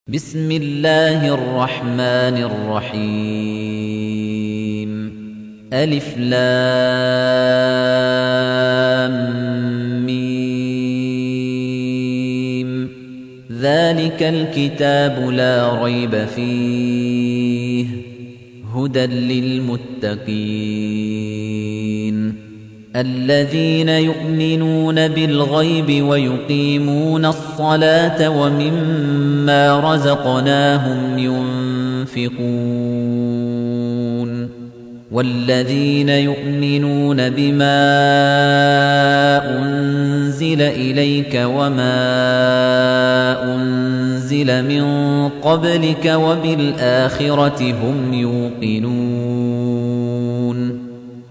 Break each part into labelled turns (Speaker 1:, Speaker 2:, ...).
Speaker 1: بسم الله الرحمن الرحيم ألف لام ميم ذلك الكتاب لا ريب فيه هدى للمتقين الذين يؤمنون بالغيب ويقيمون الصلاة ومما رزقناهم ينفقون والذين يؤمنون بما أنزل إليك وما أنزل من قبلك وبالآخرة هم يوقنون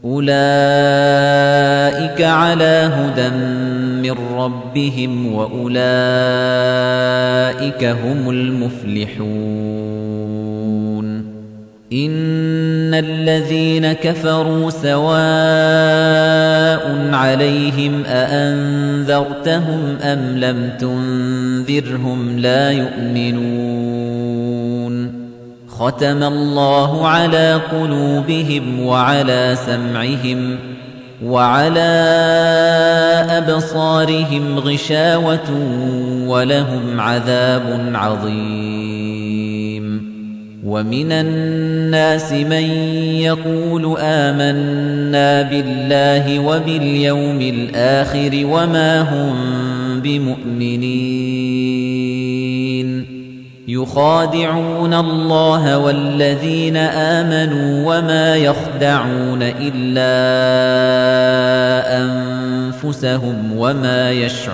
Speaker 1: أولئك على هدى من ربهم وأولئك هم المفلحون إن الذين كفروا سواء عليهم أأنذرتهم أم لم تنذرهم لا يؤمنون ختم الله على قلوبهم وعلى سمعهم وعلى أبصارهم غشاوة ولهم عذاب عظيم ومن الناس من يقول آمنا بالله وباليوم الآخر وما هم بمؤمنين يخادعون الله والذين آمنوا وما يخدعون إلا أنفسهم وما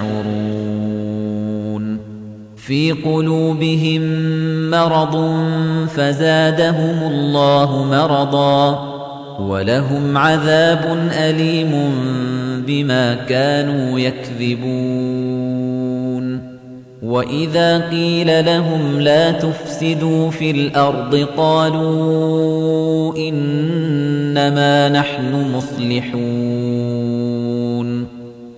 Speaker 1: يشعرون في قلوبهم مرض فزادهم الله مرضا ولهم عذاب أليم بما كانوا يكذبون وَإِذَا قِيلَ لَهُمْ لَا تُفْسِدُوا فِي الْأَرْضِ قَالُوا إِنَّمَا نَحْنُ مُصْلِحُونَ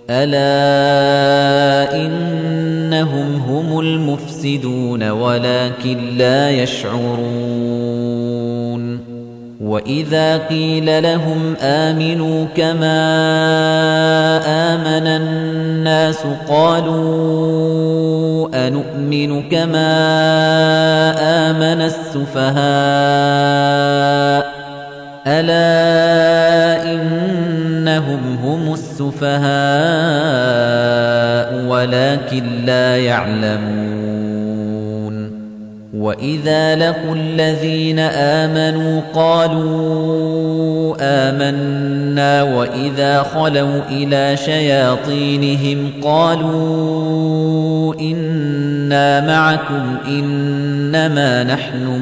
Speaker 1: أَلَا إِنَّهُمْ هُمُ الْمُفْسِدُونَ وَلَكِن لا يَشْعُرُونَ وَإِذَا قِيلَ لَهُمْ آمِنُوا كَمَا آمَنَ النَّاسُ قَالُوا أَنُؤْمِنُ كَمَا آمَنَ السُّفَهَاءُ أَلَا إِنَّهُمْ هُمُ السُّفَهَاءُ وَلَكِن لا يَعْلَمُونَ وَإِذَا لَقُوا الَّذِينَ آمَنُوا قَالُوا آمَنَّا وَإِذَا خَلَوْا إِلَى شَيَاطِينِهِمْ قَالُوا إِنَّا مَعَكُمْ إِنَّمَا نَحْنُ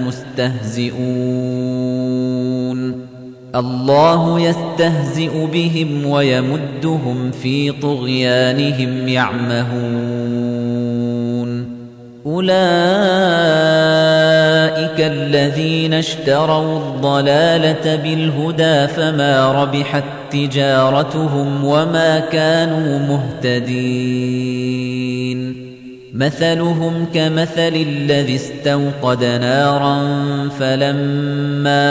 Speaker 1: مُسْتَهْزِئُونَ اللَّهُ يَسْتَهْزِئُ بِهِمْ وَيَمُدُّهُمْ فِي طُغْيَانِهِمْ يَعْمَهُونَ أُولَئِكَ الَّذِينَ اشْتَرَوُا الضَّلَالَةَ بِالْهُدَى فَمَا رَبِحَتْ تِجَارَتُهُمْ وَمَا كَانُوا مُهْتَدِينَ مَثَلُهُمْ كَمَثَلِ الَّذِي اسْتَوْقَدَ نَارًا فَلَمَّا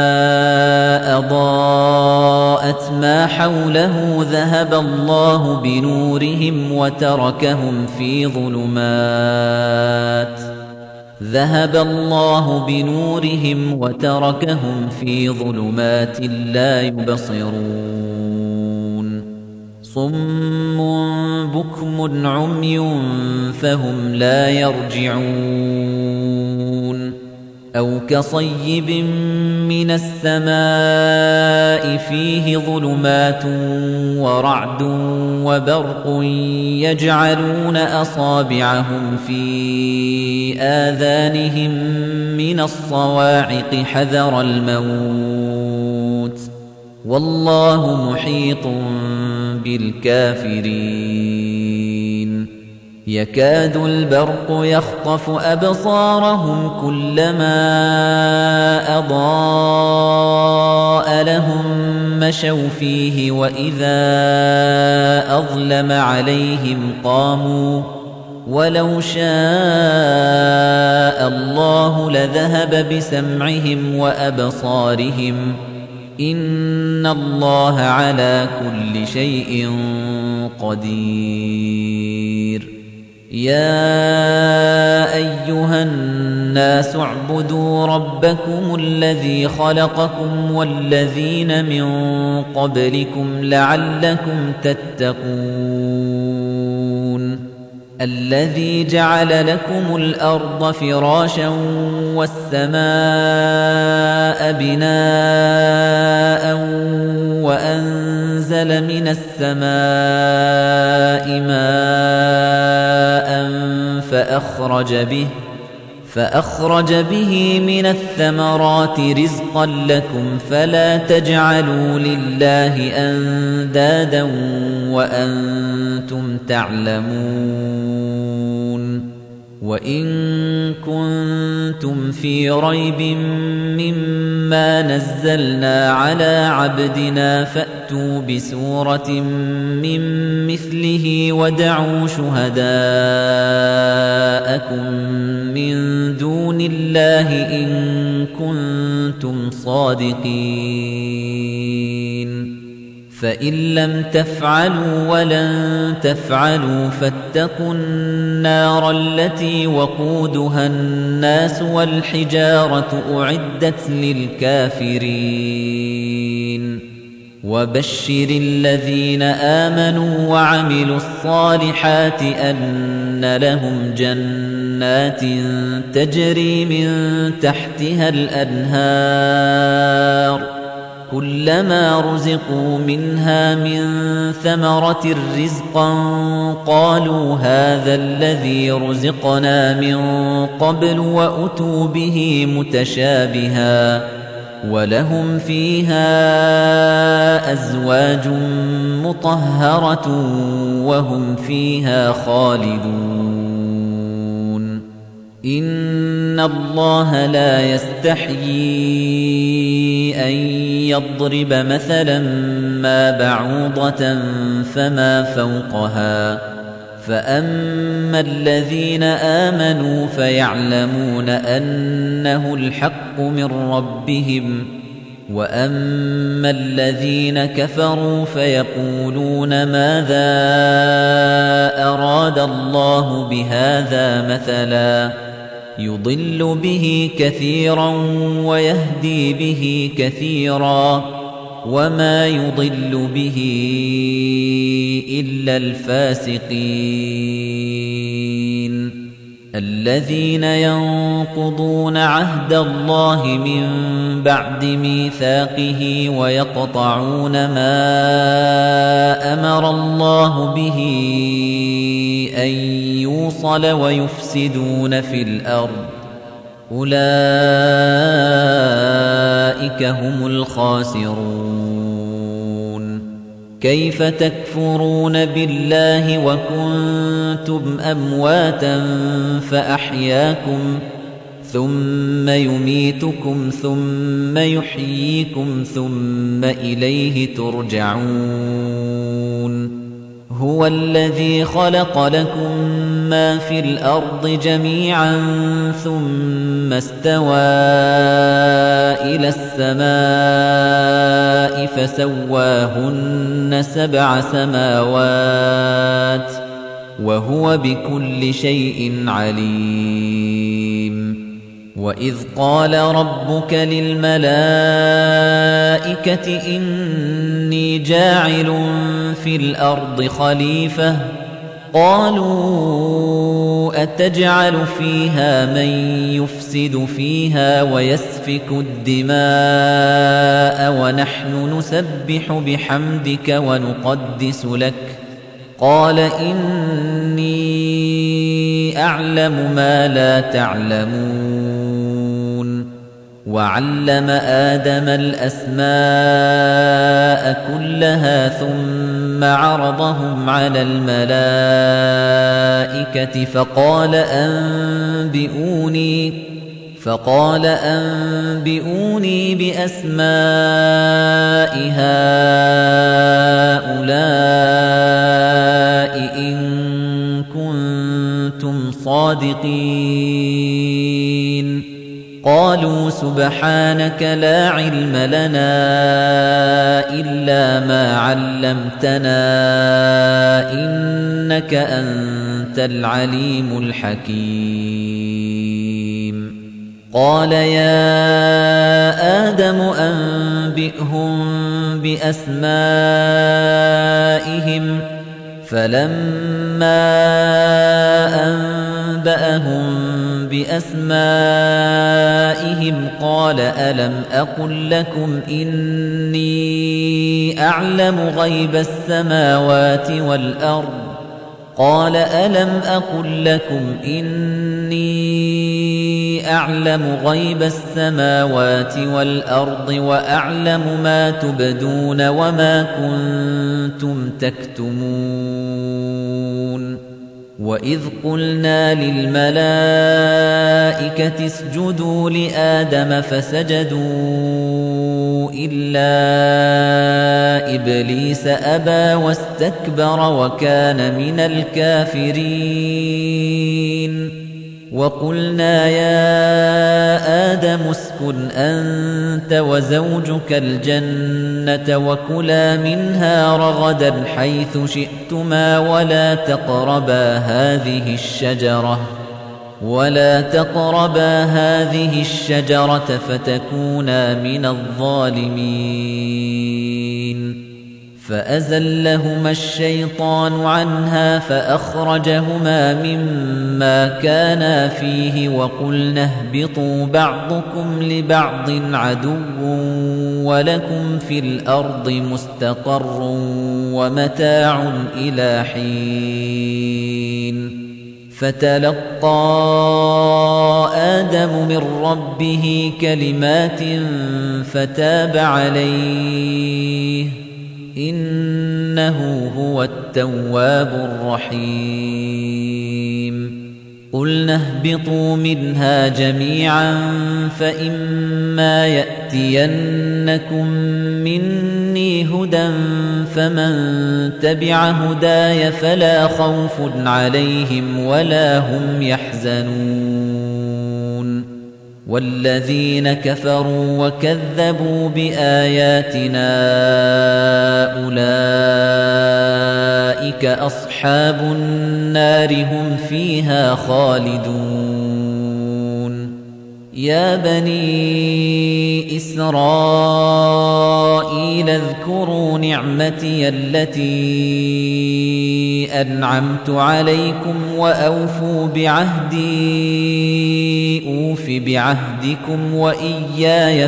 Speaker 1: أَضَاءَتْ مَا حَوْلَهُ ذَهَبَ اللَّهُ بِنُورِهِمْ وَتَرَكَهُمْ فِي ظُلُمَاتٍ لَّا يُبْصِرُونَ صُمٌّ بُكْمٌ عُمْيٌ فَهُمْ لَا يَرْجِعُونَ أَوْ كَصَيِّبٍ مِّنَ السَّمَاءِ فِيهِ ظُلُمَاتٌ وَرَعْدٌ وَبَرْقٌ يَجْعَلُونَ أَصَابِعَهُمْ فِي آذَانِهِم مِّنَ الصَّوَاعِقِ حَذَرَ الْمَوْتِ وَاللَّهُ مُحِيطٌ بِالْكَافِرِينَ يَكَادُ الْبَرْقُ يَخْطَفُ أَبْصَارَهُمْ كُلَّمَا أَضَاءَ لَهُم مَّشَوْا فِيهِ وَإِذَا أَظْلَمَ عَلَيْهِمْ قَامُوا ولو شاء الله لذهب بسمعهم وأبصارهم إن الله على كل شيء قدير يا أيها الناس اعبدوا ربكم الذي خلقكم والذين من قبلكم لعلكم تتقون الذي جعل لكم الأرض فراشا والسماء بناء وأنزل من السماء ماء فأخرج به من الثمرات رزقا لكم فلا تجعلوا لله أندادا وأنتم تعلمون وإن كنتم في ريب مما نزلنا على عبدنا فأتوا بسورة من مثله ودعوا شهداءكم من دون الله إن كنتم صادقين فإن لم تفعلوا ولن تفعلوا فاتقوا النار التي وقودها الناس والحجارة أعدت للكافرين وبشر الذين آمنوا وعملوا الصالحات أن لهم جنات تجري من تحتها الأنهار كلما رزقوا منها من ثمرة رزقا قالوا هذا الذي رزقنا من قبل وأتوا به متشابها ولهم فيها أزواج مطهرة وهم فيها خالدون إن الله لا يستحيي أن يضرب مثلا ما بعوضة فما فوقها فأما الذين آمنوا فيعلمون أنه الحق من ربهم وأما الذين كفروا فيقولون ماذا أراد الله بهذا مثلا يضل به كثيرا ويهدي به كثيرا وما يضل به إلا الفاسقين الذين ينقضون عهد الله من بعد ميثاقه ويقطعون ما أمر الله به أن يوصل ويفسدون في الأرض أولئك هم الخاسرون كيف تكفرون بالله وكنتم أمواتا فأحياكم ثم يميتكم ثم يحييكم ثم إليه ترجعون هو الذي خلق لكم ما في الأرض جميعا ثم استوى إلى السماء فسواهن 7 سماوات وهو بكل شيء عليم وإذ قال ربك للملائكة إني جاعل في الأرض خليفة قالوا أتجعل فيها من يفسد فيها ويسفك الدماء ونحن نسبح بحمدك ونقدس لك قال إني أعلم ما لا تعلمون وعلم آدم الأسماء كلها ثم عرضهم على الملائكة فقال أنبئوني بأسماء هؤلاء إن كنتم صادقين قالوا سبحانك لا علم لنا إلا ما علمتنا إنك أنت العليم الحكيم قال يا آدم أنبئهم بأسمائهم فلما أنبأهم بأسمائهم قال ألم أقل لكم إني أعلم غيب السماوات والأرض قال ألم أقل لكم إني أعلم غيب السماوات والأرض وأعلم ما تبدون وما كنتم تكتمون وإذ قلنا للملائكة اسجدوا لآدم فسجدوا إلا إبليس أبى واستكبر وكان من الكافرين وقلنا يا آدم اسكن أنت وزوجك الجنة وكلا منها رغدا حيث شئتما ولا تقربا هذه الشجرة فتكونا من الظالمين فأزلهما الشيطان عنها فأخرجهما مما كانا فيه وقلنا اهبطوا بعضكم لبعض عدو ولكم في الأرض مستقر ومتاع إلى حين فتلقى آدم من ربه كلمات فتاب عليه إنه هو التواب الرحيم قلنا اهبطوا منها جميعا فإما يأتينكم مني هدى فمن تبع هداي فلا خوف عليهم ولا هم يحزنون والذين كفروا وكذبوا بآياتنا أولئك أصحاب النار هم فيها خالدون يا بني إسرائيل اذكروا نعمتي التي أنعمت عليكم وأوفوا بعهدي أوف بعهدكم وإياي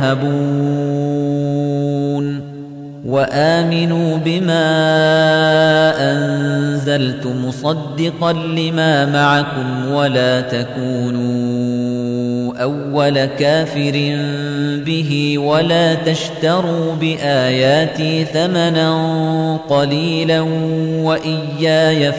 Speaker 1: فارهبون وآمنوا بما أنزلت مصدقا لما معكم ولا تكونوا أول كافر به ولا تشتروا بآياتي ثمنا قليلا وإياي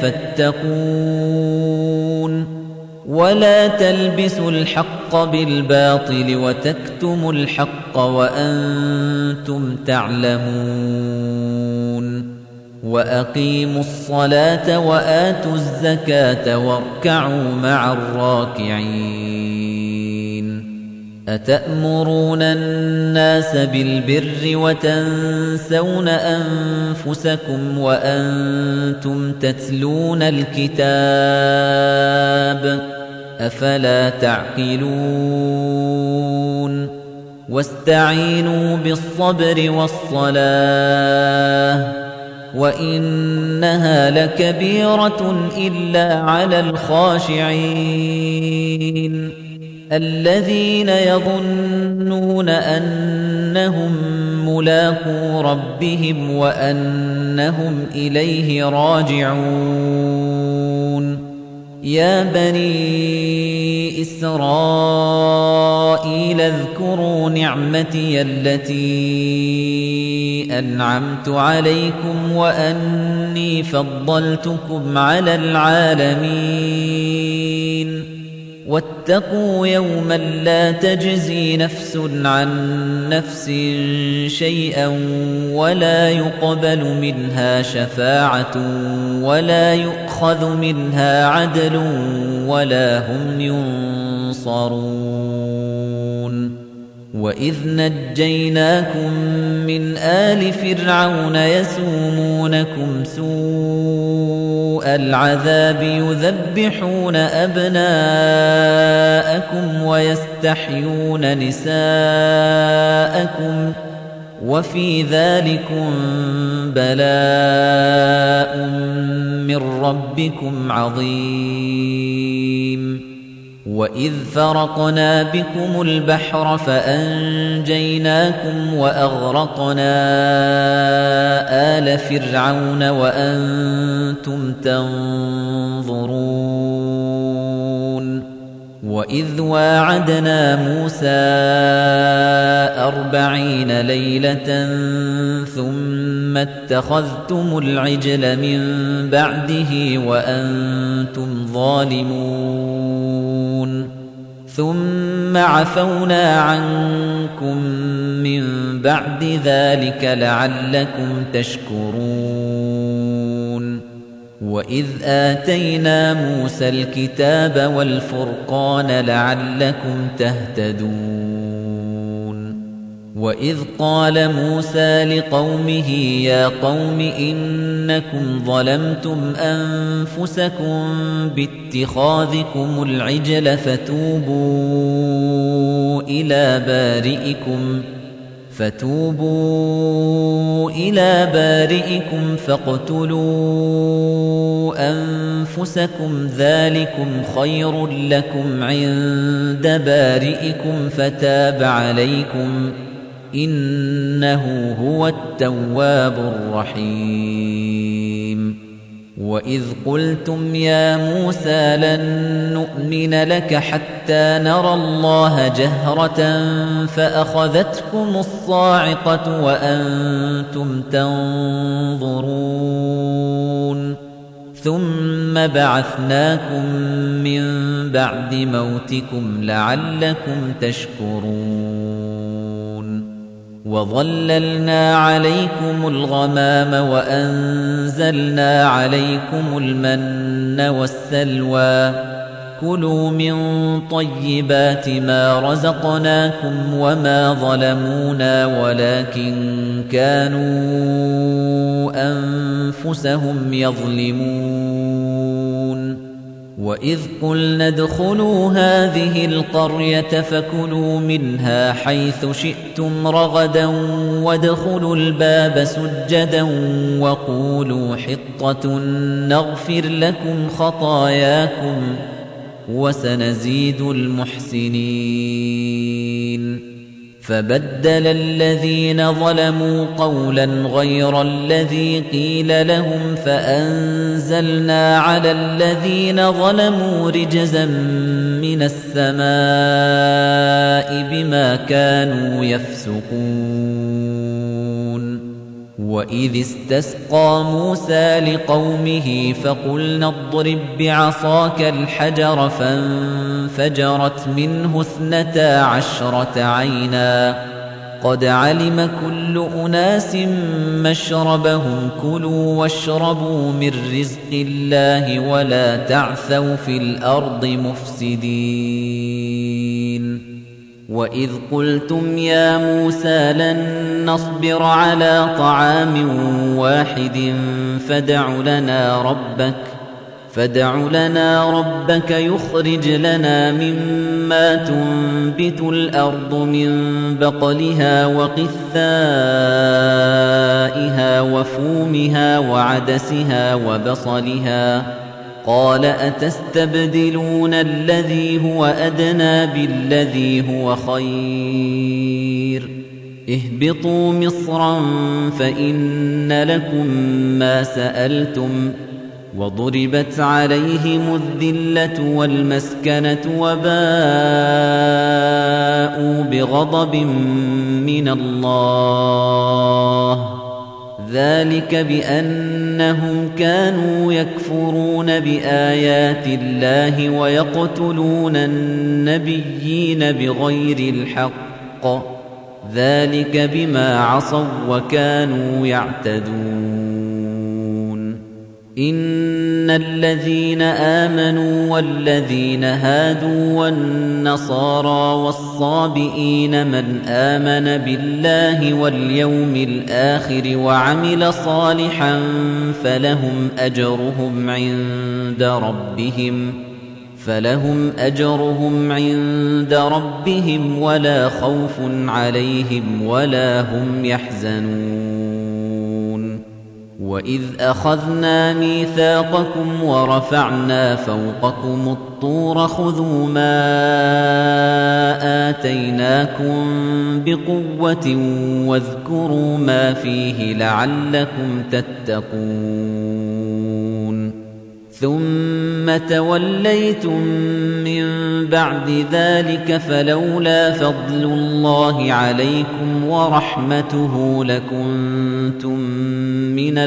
Speaker 1: فاتقون ولا تلبسوا الحق بالباطل وتكتموا الحق وأنتم تعلمون وأقيموا الصلاة وآتوا الزكاة واركعوا مع الراكعين أتأمرون الناس بالبر وتنسون أنفسكم وأنتم تتلون الكتاب أفلا تعقلون واستعينوا بالصبر والصلاة وإنها لكبيرة إلا على الخاشعين الذين يظنون أنهم ملاقو ربهم وأنهم إليه راجعون يا بني إسرائيل اذكروا نعمتي التي أنعمت عليكم وأني فضلتكم على العالمين واتقوا يوما لا تجزي نفس عن نفس شيئا ولا يقبل منها شفاعة ولا يؤخذ يُؤْخَذُ مِنْهَا عَدْلٌ وَلَا هُمْ يُنصَرُونَ وَإِذْ نَجَّيْنَاكُمْ مِنْ آلِ فِرْعَوْنَ يَسُومُونَكُمْ سُوءَ الْعَذَابِ يُذَبِّحُونَ أَبْنَاءَكُمْ وَيَسْتَحْيُونَ نِسَاءَكُمْ وَفِي ذَلِكُمْ بَلَاءٌ مِّن رَّبِّكُمْ عَظِيمٌ وَإِذْ فَرَقْنَا بِكُمُ الْبَحْرَ فَأَنجَيْنَاكُمْ وَأَغْرَقْنَا آلَ فِرْعَوْنَ وَأَنتُمْ تَنظُرُونَ وَإِذْ وَاعَدْنَا مُوسَىٰ 40 لَيْلَةً ثُمَّ اتَّخَذْتُمُ الْعِجْلَ مِن بَعْدِهِ وَأَنتُمْ ظَالِمُونَ ثُمَّ عَفَوْنَا عَنكُم مِّن بَعْدِ ذَلِكَ لَعَلَّكُمْ تَشْكُرُونَ وَإِذْ آتَيْنَا مُوسَى الْكِتَابَ وَالْفُرْقَانَ لَعَلَّكُمْ تَهْتَدُونَ وَإِذْ قَالَ مُوسَى لِقَوْمِهِ يَا قَوْمِ إِنَّكُمْ ظَلَمْتُمْ أَنفُسَكُمْ بِاتِّخَاذِكُمُ الْعِجْلَ فتوبوا إلى بارئكم فاقتلوا أنفسكم ذلكم خير لكم عند بارئكم فتاب عليكم إنه هو التواب الرحيم وَإِذْ قُلْتُمْ يَا مُوسَىٰ لَن نُّؤْمِنَ لَكَ حَتَّىٰ نَرَى اللَّهَ جَهْرَةً فَأَخَذَتْكُمُ الصَّاعِقَةُ وَأَنتُمْ تَنظُرُونَ ثُمَّ بَعَثْنَاكُم مِّن بَعْدِ مَوْتِكُمْ لَعَلَّكُمْ تَشْكُرُونَ وَظَلَّلْنَا عَلَيْكُمُ الْغَمَامَ وَأَنزَلْنَا عَلَيْكُمُ الْمَنَّ وَالسَّلْوَىٰ كُلُوا مِن طَيِّبَاتِ مَا رَزَقْنَاكُمْ وَمَا ظَلَمُونَا وَلَٰكِن كَانُوا أَنفُسَهُمْ يَظْلِمُونَ وَإِذْ قُلْنَا ادْخُلُوا هَٰذِهِ الْقَرْيَةَ فَكُلُوا مِنْهَا حَيْثُ شِئْتُمْ رَغَدًا وَادْخُلُوا الْبَابَ سُجَّدًا وَقُولُوا حِطَّةٌ نَّغْفِرْ لَكُمْ خَطَايَاكُمْ وَسَنَزِيدُ الْمُحْسِنِينَ فَبَدَّلَ الَّذِينَ ظَلَمُوا قَوْلًا غَيْرَ الَّذِي قِيلَ لَهُمْ فَأَنزَلْنَا عَلَى الَّذِينَ ظَلَمُوا رِجْزًا مِّنَ السَّمَاءِ بِمَا كَانُوا يَفْسُقُونَ وَإِذِ اسْتَسْقَىٰ مُوسَىٰ لِقَوْمِهِ فَقُلْنَا اضْرِب بِّعَصَاكَ الْحَجَرَ فَانفَجَرَتْ مِنْهُ 12 عَيْنًا قَدْ عَلِمَ كُلُّ أُنَاسٍ مَّشْرَبَهُمْ كُلُوا وَاشْرَبُوا مِن رِّزْقِ اللَّهِ وَلَا تَعْثَوْا فِي الْأَرْضِ مُفْسِدِينَ وَإِذْ قُلْتُمْ يَا مُوسَىٰ لَن نَّصْبِرَ عَلَىٰ طَعَامٍ وَاحِدٍ فَادْعُ لَنَا رَبَّكَ يُخْرِجْ لَنَا مِمَّا تُنبِتُ الْأَرْضُ مِن بَقْلِهَا وَقِثَّائِهَا وَفُومِهَا وَعَدَسِهَا وَبَصَلِهَا قَالَ أَتَسْتَبْدِلُونَ الَّذِي هُوَ أَدْنَىٰ بِالَّذِي هُوَ خَيْرٌ اهْبِطُوا مِصْرًا فَإِنَّ لَكُم مَّا سَأَلْتُمْ وَضُرِبَتْ عَلَيْهِمُ الذِّلَّةُ وَالْمَسْكَنَةُ وَبَاءُوا بِغَضَبٍ مِّنَ اللَّهِ ذَلِكَ بِأَنَّهُمْ كَانُوا يَكْفُرُونَ بِآيَاتِ اللَّهِ وَيَقْتُلُونَ النَّبِيِّينَ بِغَيْرِ الْحَقِّ ذَلِكَ بِمَا عَصَوا وَّكَانُوا يَعْتَدُونَ إن الذين آمنوا والذين هادوا والنصارى والصابئين من آمن بالله واليوم الآخر وعمل صالحا فلهم أجرهم عند ربهم ولا خوف عليهم ولا هم يحزنون وإذ أخذنا ميثاقكم ورفعنا فوقكم الطور خذوا ما آتيناكم بقوة واذكروا ما فيه لعلكم تتقون ثم توليتم من بعد ذلك فلولا فضل الله عليكم ورحمته لكنتم من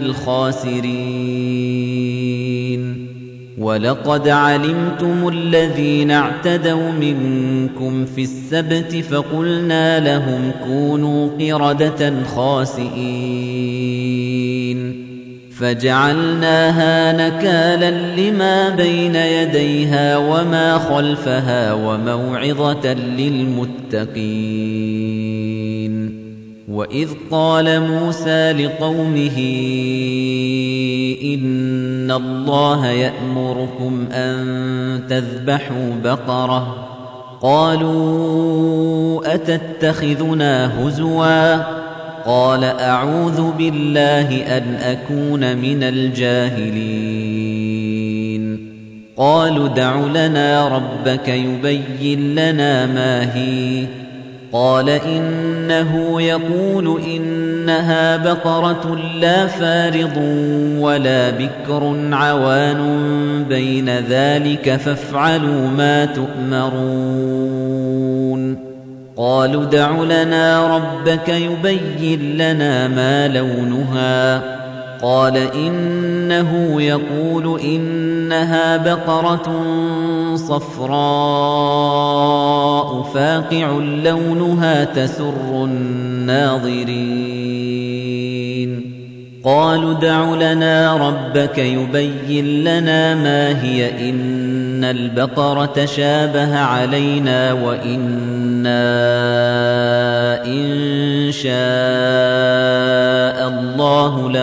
Speaker 1: الخاسرين ولقد علمتم الذين اعتدوا منكم في السبت فقلنا لهم كونوا قردة خاسئين فجعلناها نكالا لما بين يديها وما خلفها وموعظة للمتقين وإذ قال موسى لقومه إن الله يأمركم أن تذبحوا بقرة قالوا أتتخذنا هزوا قال أعوذ بالله أن أكون من الجاهلين قالوا دع لنا ربك يبين لنا ما هي قال إنه يقول إنها بقرة لا فارض ولا بكر عوان بين ذلك فافعلوا ما تؤمرون قالوا دع لنا ربك يبين لنا ما لونها قال إنه يقول إنها بقرة صفراء فاقع لونها تسر الناظرين قالوا دع لنا ربك يبين لنا ما هي إن البقرة شابه علينا وإنا إن شاء الله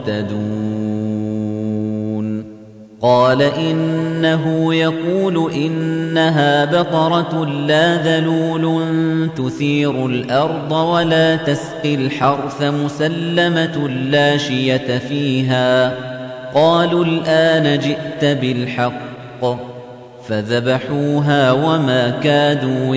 Speaker 1: لمهتدون قال إنه يقول إنها بقرة لا ذلول تثير الأرض ولا تسقي الحرث مسلمة لا شية فيها قالوا الآن جئت بالحق فذبحوها وما كادوا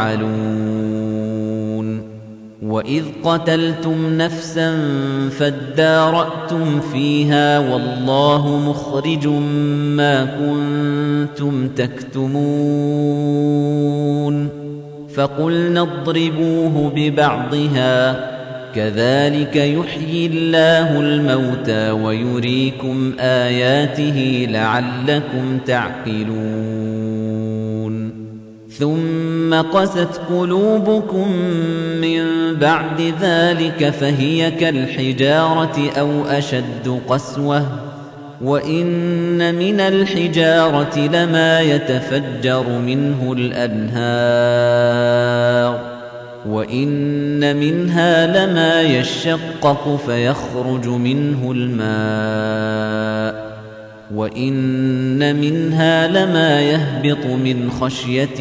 Speaker 1: يفعلون وإذ قتلتم نفسا فادارأتم فيها والله مخرج ما كنتم تكتمون فقلنا اضربوه ببعضها كذلك يحيي الله الموتى ويريكم آياته لعلكم تعقلون ثم قست قلوبكم من بعد ذلك فهي كالحجارة أو أشد قسوة وإن من الحجارة لما يتفجر منه الأنهار وإن منها لما يشقق فيخرج منه الماء وإن منها لما يهبط من خشية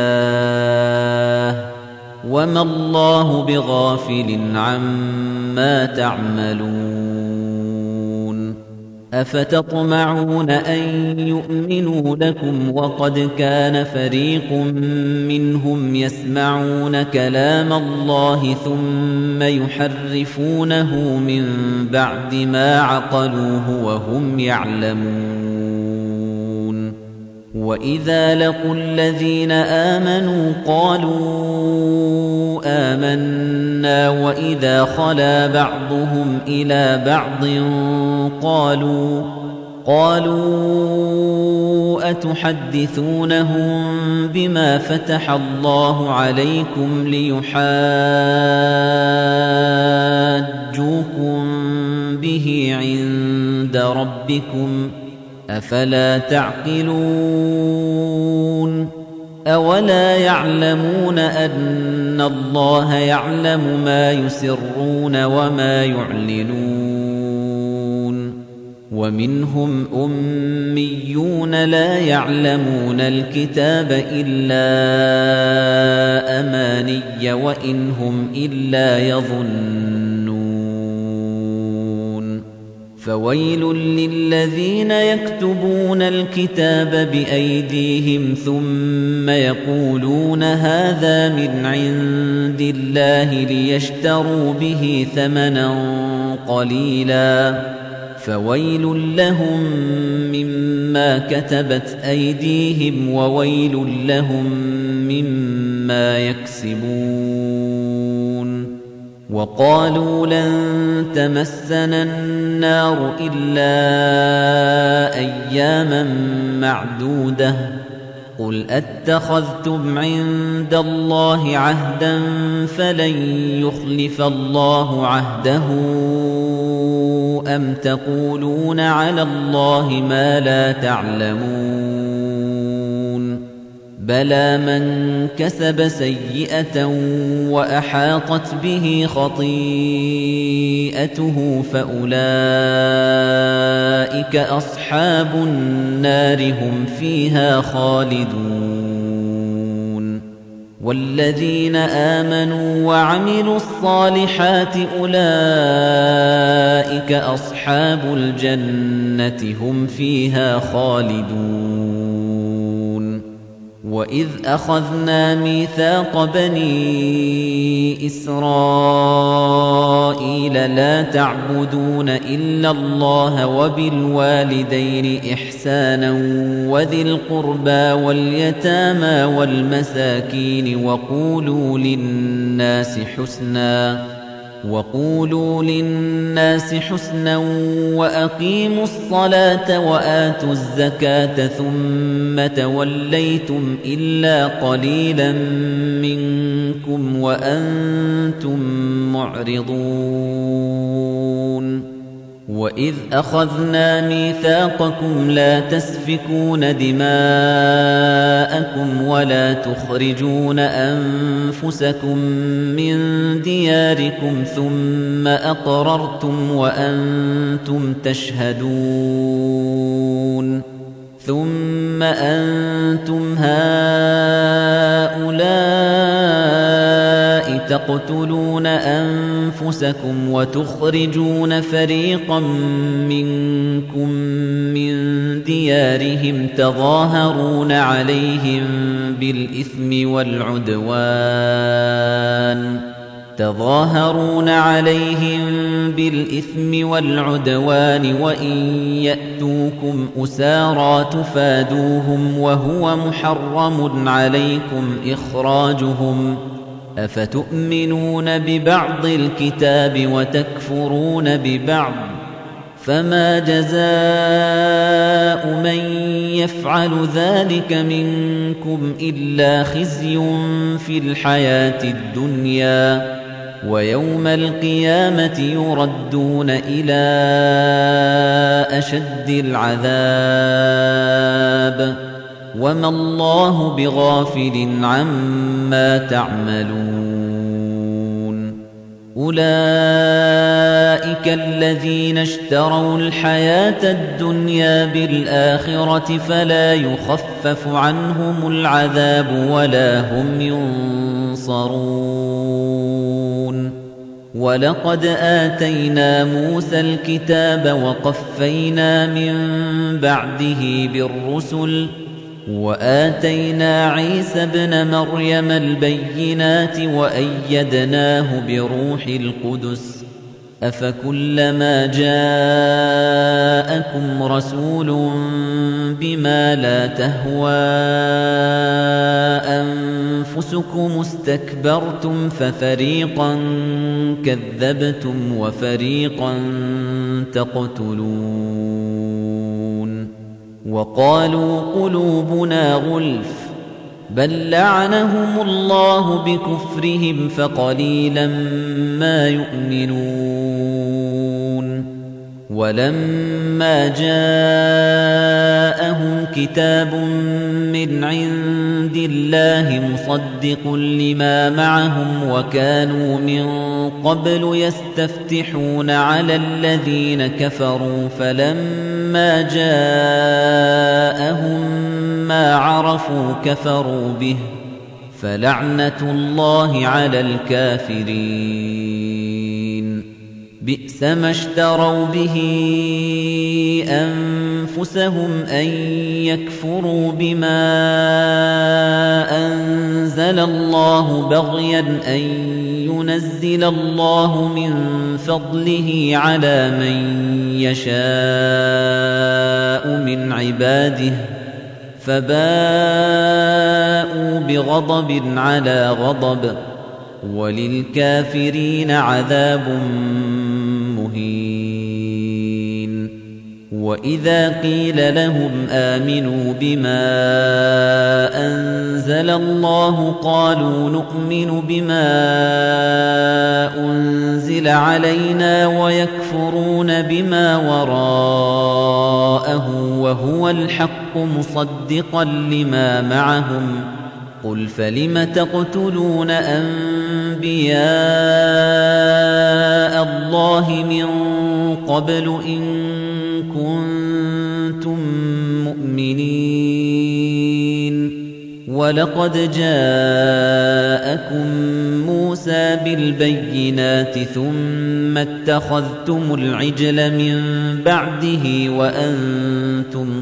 Speaker 1: الله وما الله بغافل عما تعملون أفتطمعون أن يؤمنوا لكم وقد كان فريق منهم يسمعون كلام الله ثم يحرفونه من بعد ما عقلوه وهم يعلمون وإذا لقوا الذين آمنوا قالوا آمنا وإذا خلا بعضهم إلى بعض قالوا أتحدثونهم بما فتح الله عليكم ليحاجوكم به عند ربكم أفلا تعقلون أولا يعلمون أن الله يعلم ما يسرون وما يعلنون ومنهم أميون لا يعلمون الكتاب إلا أماني وإن هم إلا يظنون فويل للذين يكتبون الكتاب بأيديهم ثم يقولون هذا من عند الله ليشتروا به ثمنا قليلا فويل لهم مما كتبت أيديهم وويل لهم مما يكسبون وقالوا لن تمسنا النار إلا أياما معدودة قل أتخذتم عند الله عهدا فلن يخلف الله عهده أم تقولون على الله ما لا تعلمون بلى من كسب سيئة وأحاطت به خطيئته فأولئك أصحاب النار هم فيها خالدون والذين آمنوا وعملوا الصالحات أولئك أصحاب الجنة هم فيها خالدون وإذ أخذنا ميثاق بني إسرائيل لا تعبدون إلا الله وبالوالدين إحسانا وذي القربى واليتامى والمساكين وقولوا للناس حسنا وأقيموا الصلاة وآتوا الزكاة ثم توليتم إلا قليلا منكم وأنتم معرضون وإذ أخذنا ميثاقكم لا تسفكون دماءكم ولا تخرجون أنفسكم من دياركم ثم أقررتم وأنتم تشهدون ثم أنتم هؤلاء تقتلون أنفسكم وتخرجون فريقا منكم من ديارهم تظاهرون عليهم بالإثم والعدوان وإن يأتوكم أسارى تفادوهم وهو محرم عليكم إخراجهم أفتؤمنون ببعض الكتاب وتكفرون ببعض فما جزاء من يفعل ذلك منكم إلا خزي في الحياة الدنيا ويوم القيامة يردون إلى أشد العذاب وما الله بغافل عما تعملون أولئك الذين اشتروا الحياة الدنيا بالآخرة فلا يخفف عنهم العذاب ولا هم ينصرون ولقد آتينا موسى الكتاب وقفينا من بعده بالرسل وآتينا عيسى ابن مريم البينات وأيدناه بروح القدس أفكلما جاءكم رسول بما لا تهوى أنفسكم استكبرتم ففريقا كذبتم وفريقا تقتلون وقالوا قلوبنا غلف بل لعنهم الله بكفرهم فقليلا ما يؤمنون ولما جاءهم كتاب من عند الله مصدق لما معهم وكانوا من قبل يستفتحون على الذين كفروا فلما جاءهم ما عرفوا كفروا به فلعنة الله على الكافرين بئس ما اشتروا به أنفسهم أن يكفروا بما أنزل الله بغيا أن ينزل الله من فضله على من يشاء من عباده فباءوا بغضب على غضب وللكافرين عذاب مهين وإذا قيل لهم آمنوا بما أنزل الله قالوا نؤمن بما أنزل علينا ويكفرون بما وراءه وهو الحق مصدقا لما معهم قل فلم تقتلون أنبياء الله من قبل إن كنتم مؤمنين ولقد جاءكم موسى بالبينات ثم اتخذتم العجل من بعده وأنتم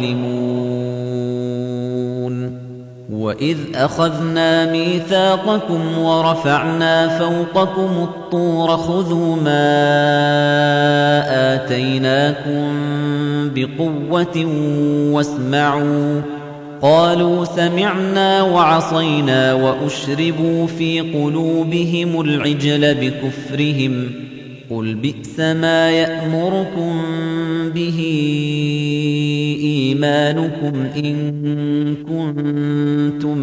Speaker 1: ظالمون وإذ أخذنا ميثاقكم ورفعنا فوقكم الطور خذوا ما آتيناكم بقوة واسمعوا قالوا سمعنا وعصينا وأشربوا في قلوبهم العجل بكفرهم قل بئس ما يأمركم به إيمانكم إن كنتم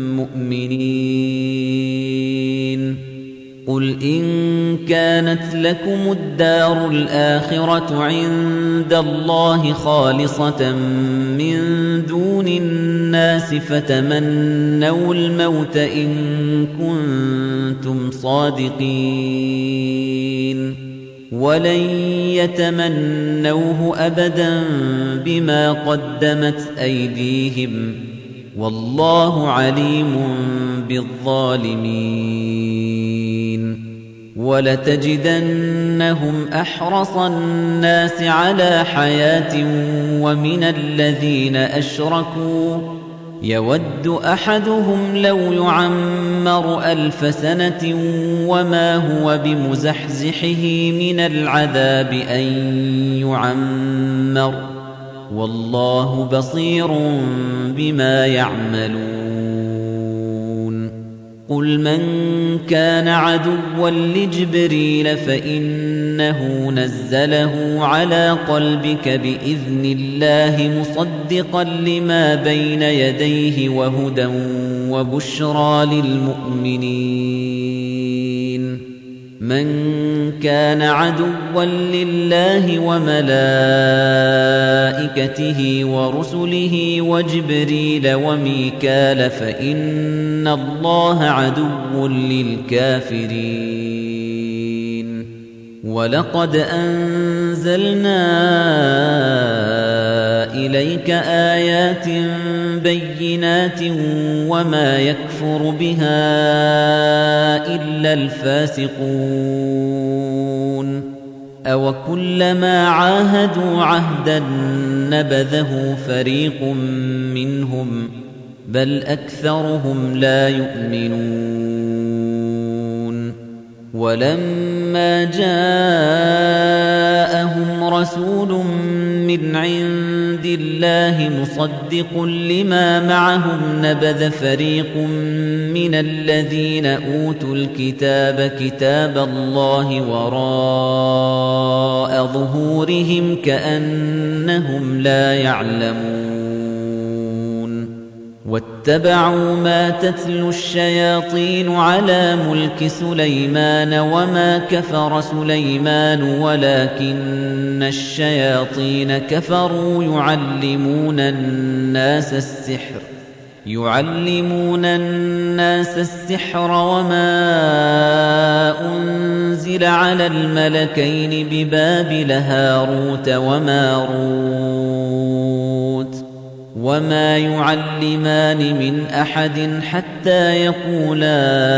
Speaker 1: مؤمنين قل إن كانت لكم الدار الآخرة عند الله خالصة من دون الناس فتمنوا الموت إن كنتم صادقين ولن يتمنوه أبدا بما قدمت أيديهم والله عليم بالظالمين ولتجدنهم أحرص الناس على حياة ومن الذين أشركوا يود أحدهم لو يعمر 1000 سنة وما هو بمزحزحه من العذاب أن يعمر والله بصير بما يعملون قل من كان عدوا لجبريل فإنه نزله على قلبك بإذن الله مصدقا لما بين يديه وهدى وبشرى للمؤمنين من كان عدوا لله وملائكته ورسله وجبريل وميكال فإن الله عدو للكافرين ولقد أنزلنا إليك آيات بينات وما يكفر بها إلا الفاسقون أو كلما عاهدوا عهدا نبذه فريق منهم بل أكثرهم لا يؤمنون ولما جاءهم رسول من عند الله مصدق لما معهم نبذ فريق من الذين أوتوا الكتاب كتاب الله وراء ظهورهم كأنهم لا يعلمون واتبعوا ما تتلو الشياطين على ملك سليمان وما كفر سليمان ولكن الشياطين كفروا يعلمون الناس السحر وما أنزل على الملكين ببابل هاروت وماروت وما يعلمان من أحد حتى يقولا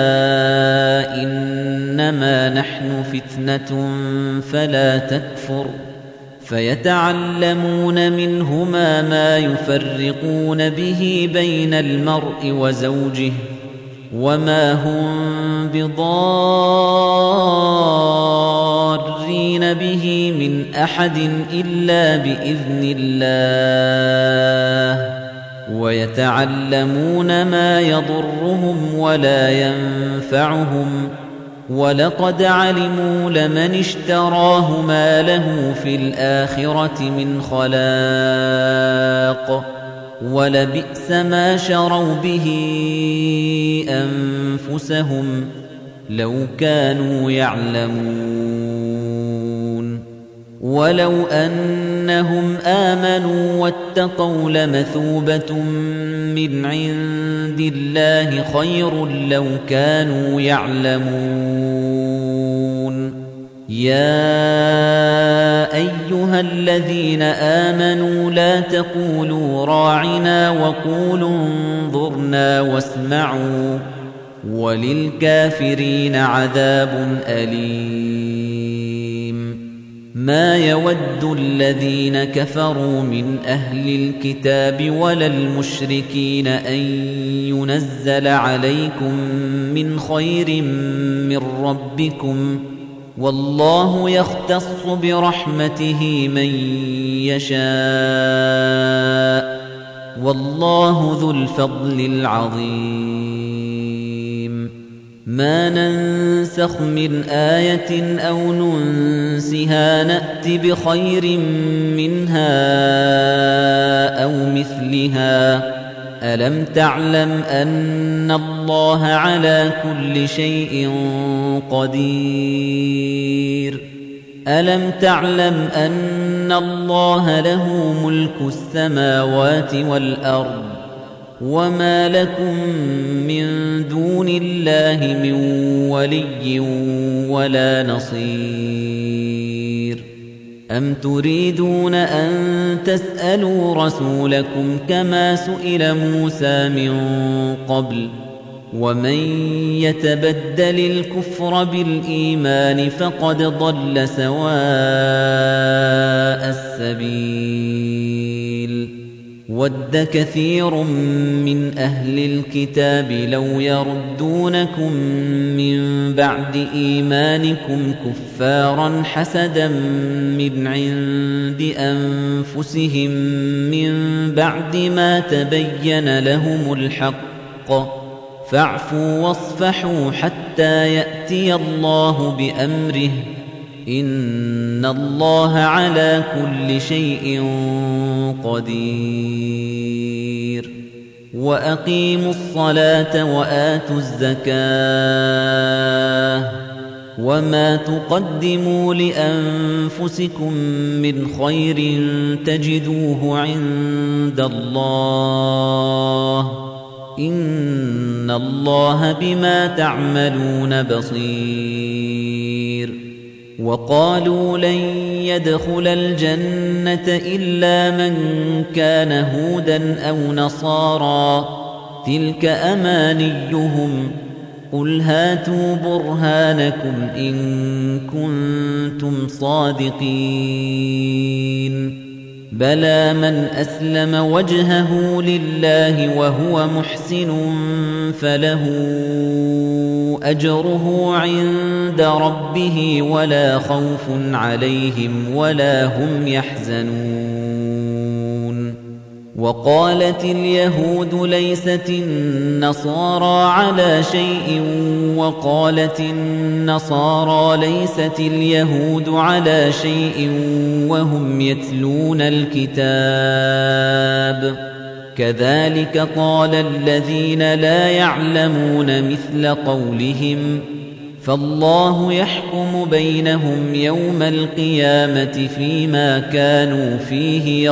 Speaker 1: إنما نحن فتنة فلا تكفر فيتعلمون منهما ما يفرقون به بين المرء وزوجه وما هم بضارين به من أحد إلا بإذن الله ويتعلمون ما يضرهم ولا ينفعهم ولقد علموا لمن اشتراه ما له في الآخرة من خلاق ولبئس ما شروا به أنفسهم لو كانوا يعلمون ولو أنهم آمنوا واتقوا لمثوبة من عند الله خير لو كانوا يعلمون يا أيها الذين آمنوا لا تقولوا راعنا وقولوا انظرنا واسمعوا وللكافرين عذاب أليم ما يود الذين كفروا من أهل الكتاب ولا المشركين أن ينزل عليكم من خير من ربكم والله يختص برحمته من يشاء والله ذو الفضل العظيم ما ننسخ من آية أو ننسها نأت بخير منها أو مثلها ألم تعلم أن الله على كل شيء قدير ألم تعلم أن الله له ملك السماوات والأرض وما لكم من دون الله من ولي ولا نصير أم تريدون أن تسألوا رسولكم كما سئل موسى من قبل ومن يتبدل الكفر بالإيمان فقد ضل سواء السبيل ود كثير من أهل الكتاب لو يردونكم من بعد إيمانكم كفارا حسدا من عند أنفسهم من بعد ما تبين لهم الحق فاعفوا واصفحوا حتى يأتي الله بأمره إن الله على كل شيء قدير وأقيموا الصلاة وآتوا الزكاة وما تقدموا لأنفسكم من خير تجدوه عند الله إن الله بما تعملون بصير وقالوا لن يدخل الجنة إلا من كان هودا أو نصارى تلك أمانيهم قل هاتوا برهانكم إن كنتم صادقين بلى من أسلم وجهه لله وهو محسن فله أجره عند ربه ولا خوف عليهم ولا هم يحزنون وقالت اليهود ليست النصارى على شيء وقالت النصارى ليست اليهود على شيء وهم يتلون الكتاب كذلك قال الذين لا يعلمون مثل قولهم فالله يحكم بينهم يوم القيامة فيما كانوا فيه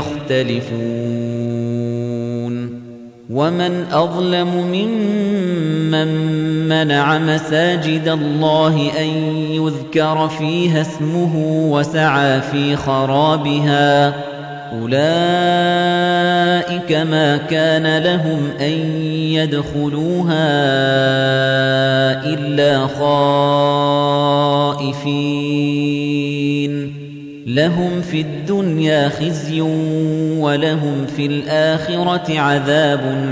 Speaker 1: يختلفون ومن أظلم ممن منع مساجد الله أن يذكر فيها اسمه وسعى في خرابها أولئك ما كان لهم أن يدخلوها إلا خائفين لهم في الدنيا خزي ولهم في الآخرة عذاب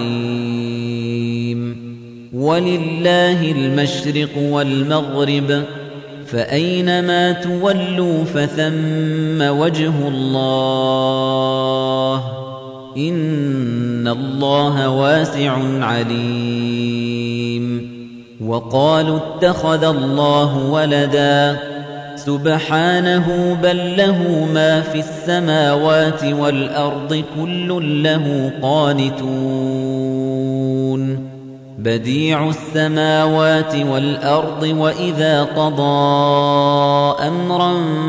Speaker 1: عظيم ولله المشرق والمغرب فأينما تولوا فثم وجه الله إن الله واسع عليم وقالوا اتخذ الله ولدا سبحانه بل له ما في السماوات والأرض كل له قانتون بديع السماوات والأرض وإذا قضى أمرا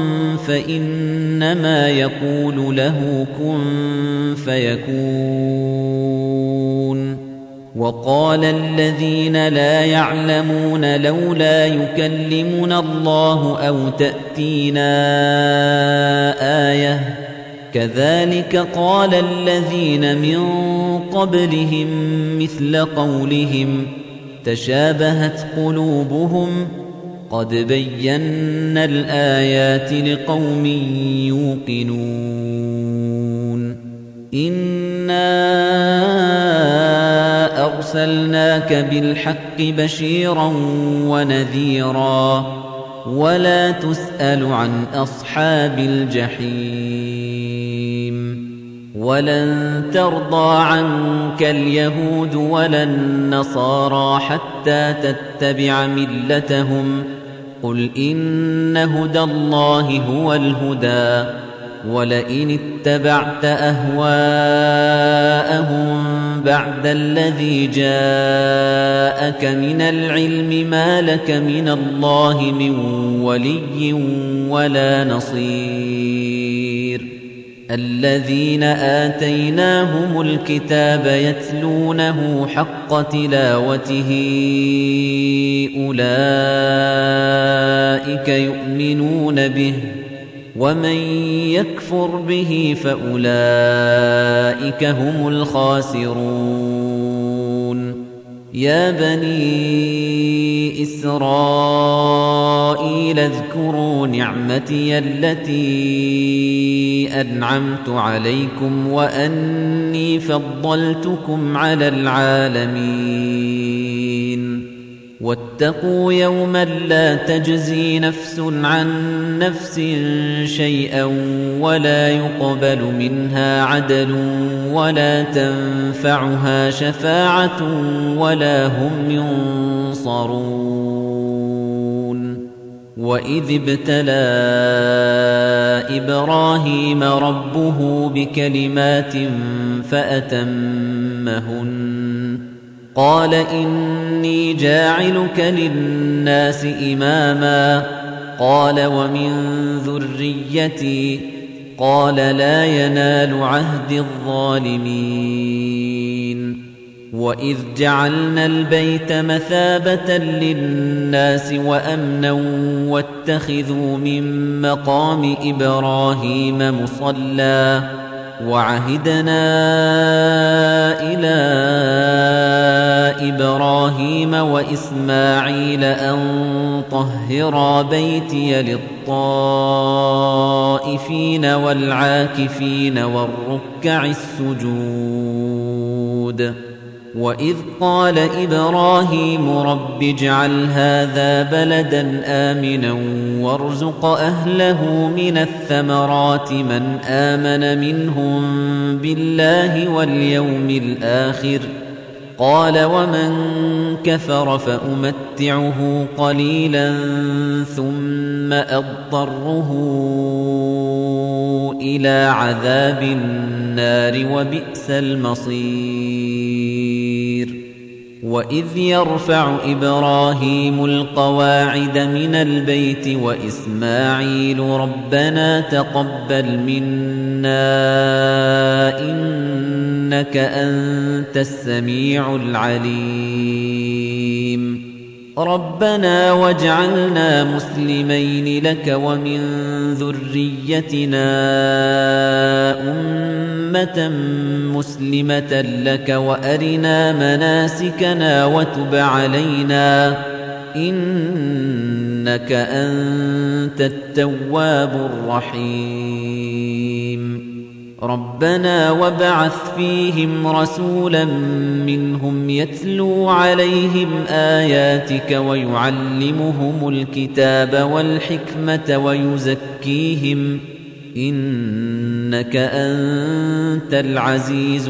Speaker 1: فإنما يقول له كن فيكون وقال الذين لا يعلمون لولا يكلمنا الله أو تأتينا آية كذلك قال الذين من قبلهم مثل قولهم تشابهت قلوبهم قد بينا الآيات لقوم يوقنون إنا أرسلناك بالحق بشيرا ونذيرا ولا تسأل عن أصحاب الجحيم ولن ترضى عنك اليهود ولا النصارى حتى تتبع ملتهم قل إن هدى الله هو الهدى ولئن اتبعت أهواءهم بعد الذي جاءك من العلم ما لك من الله من ولي ولا نصير الذين آتيناهم الكتاب يتلونه حق تلاوته أولئك يؤمنون به ومن يكفر به فأولئك هم الخاسرون يا بني إسرائيل اذكروا نعمتي التي أنعمت عليكم وأني فضلتكم على العالمين واتقوا يوما لا تجزي نفس عن نفس شيئا ولا يقبل منها عدل ولا تنفعها شفاعة ولا هم ينصرون وإذ ابتلى إبراهيم ربه بكلمات فأتمهن قال إني جاعلك للناس إماما قال ومن ذريتي قال لا ينال عهد الظالمين وإذ جعلنا البيت مثابة للناس وأمنا واتخذوا من مقام إبراهيم مصلى وعهدنا إلى إبراهيم وإسماعيل أن طهرا بيتي للطائفين والعاكفين والركع السجود وإذ قال إبراهيم رب اجعل هذا بلدا آمنا وارزق أهله من الثمرات من آمن منهم بالله واليوم الآخر قال ومن كفر فأمتعه قليلا ثم أضطره إلى عذاب النار وبئس المصير وإذ يرفع إبراهيم القواعد من البيت وإسماعيل ربنا تقبل منا إنك أنت السميع العليم ربنا واجعلنا مسلمين لك ومن ذريتنا أمة مسلمة لك وأرنا مناسكنا وتب علينا إنك أنت التواب الرحيم ربنا وابعث فيهم رسولا منهم يتلو عليهم آياتك ويعلمهم الكتاب والحكمة ويزكيهم إنك أنت العزيز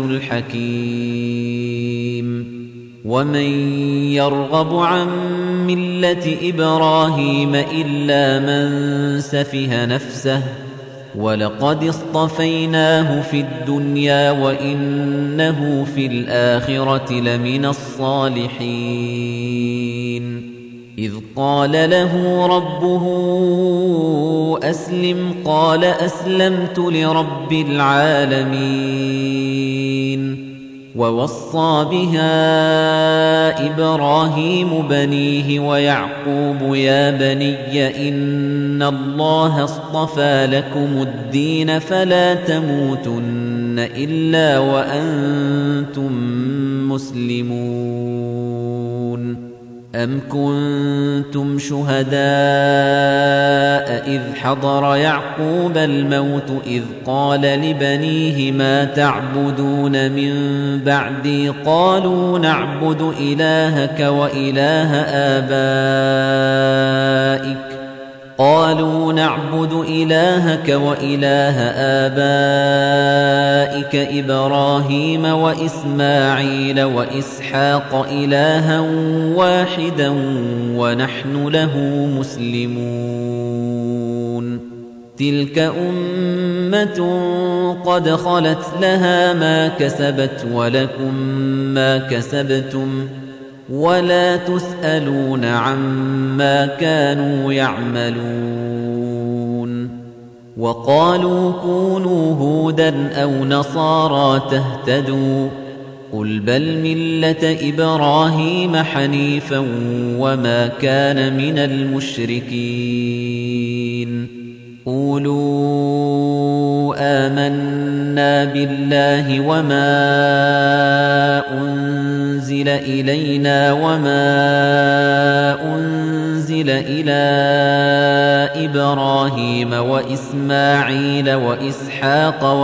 Speaker 1: الحكيم ومن يرغب عن ملة إبراهيم إلا من سفه نفسه ولقد اصطفيناه في الدنيا وإنه في الآخرة لمن الصالحين إذ قال له ربه أسلم قال أسلمت لرب العالمين ووصى بها إبراهيم بنيه ويعقوب يا بني إن الله اصطفى لكم الدين فلا تموتن إلا وأنتم مسلمون أم كنتم شهداء إذ حضر يعقوب الموت إذ قال لبنيه ما تعبدون من بعدي قالوا نعبد إلهك وإله آبائك إبراهيم وإسماعيل وإسحاق إلها واحدا ونحن له مسلمون تلك أمة قد خلت لها ما كسبت ولكم ما كسبتم ولا تسألون عما كانوا يعملون وقالوا كونوا هودا أو نصارى تهتدوا قل بل ملة إبراهيم حنيفا وما كان من المشركين قولوا آمنا بالله وما أنزل إلينا وما أنزل إلى إبراهيم وإسماعيل وإسحاق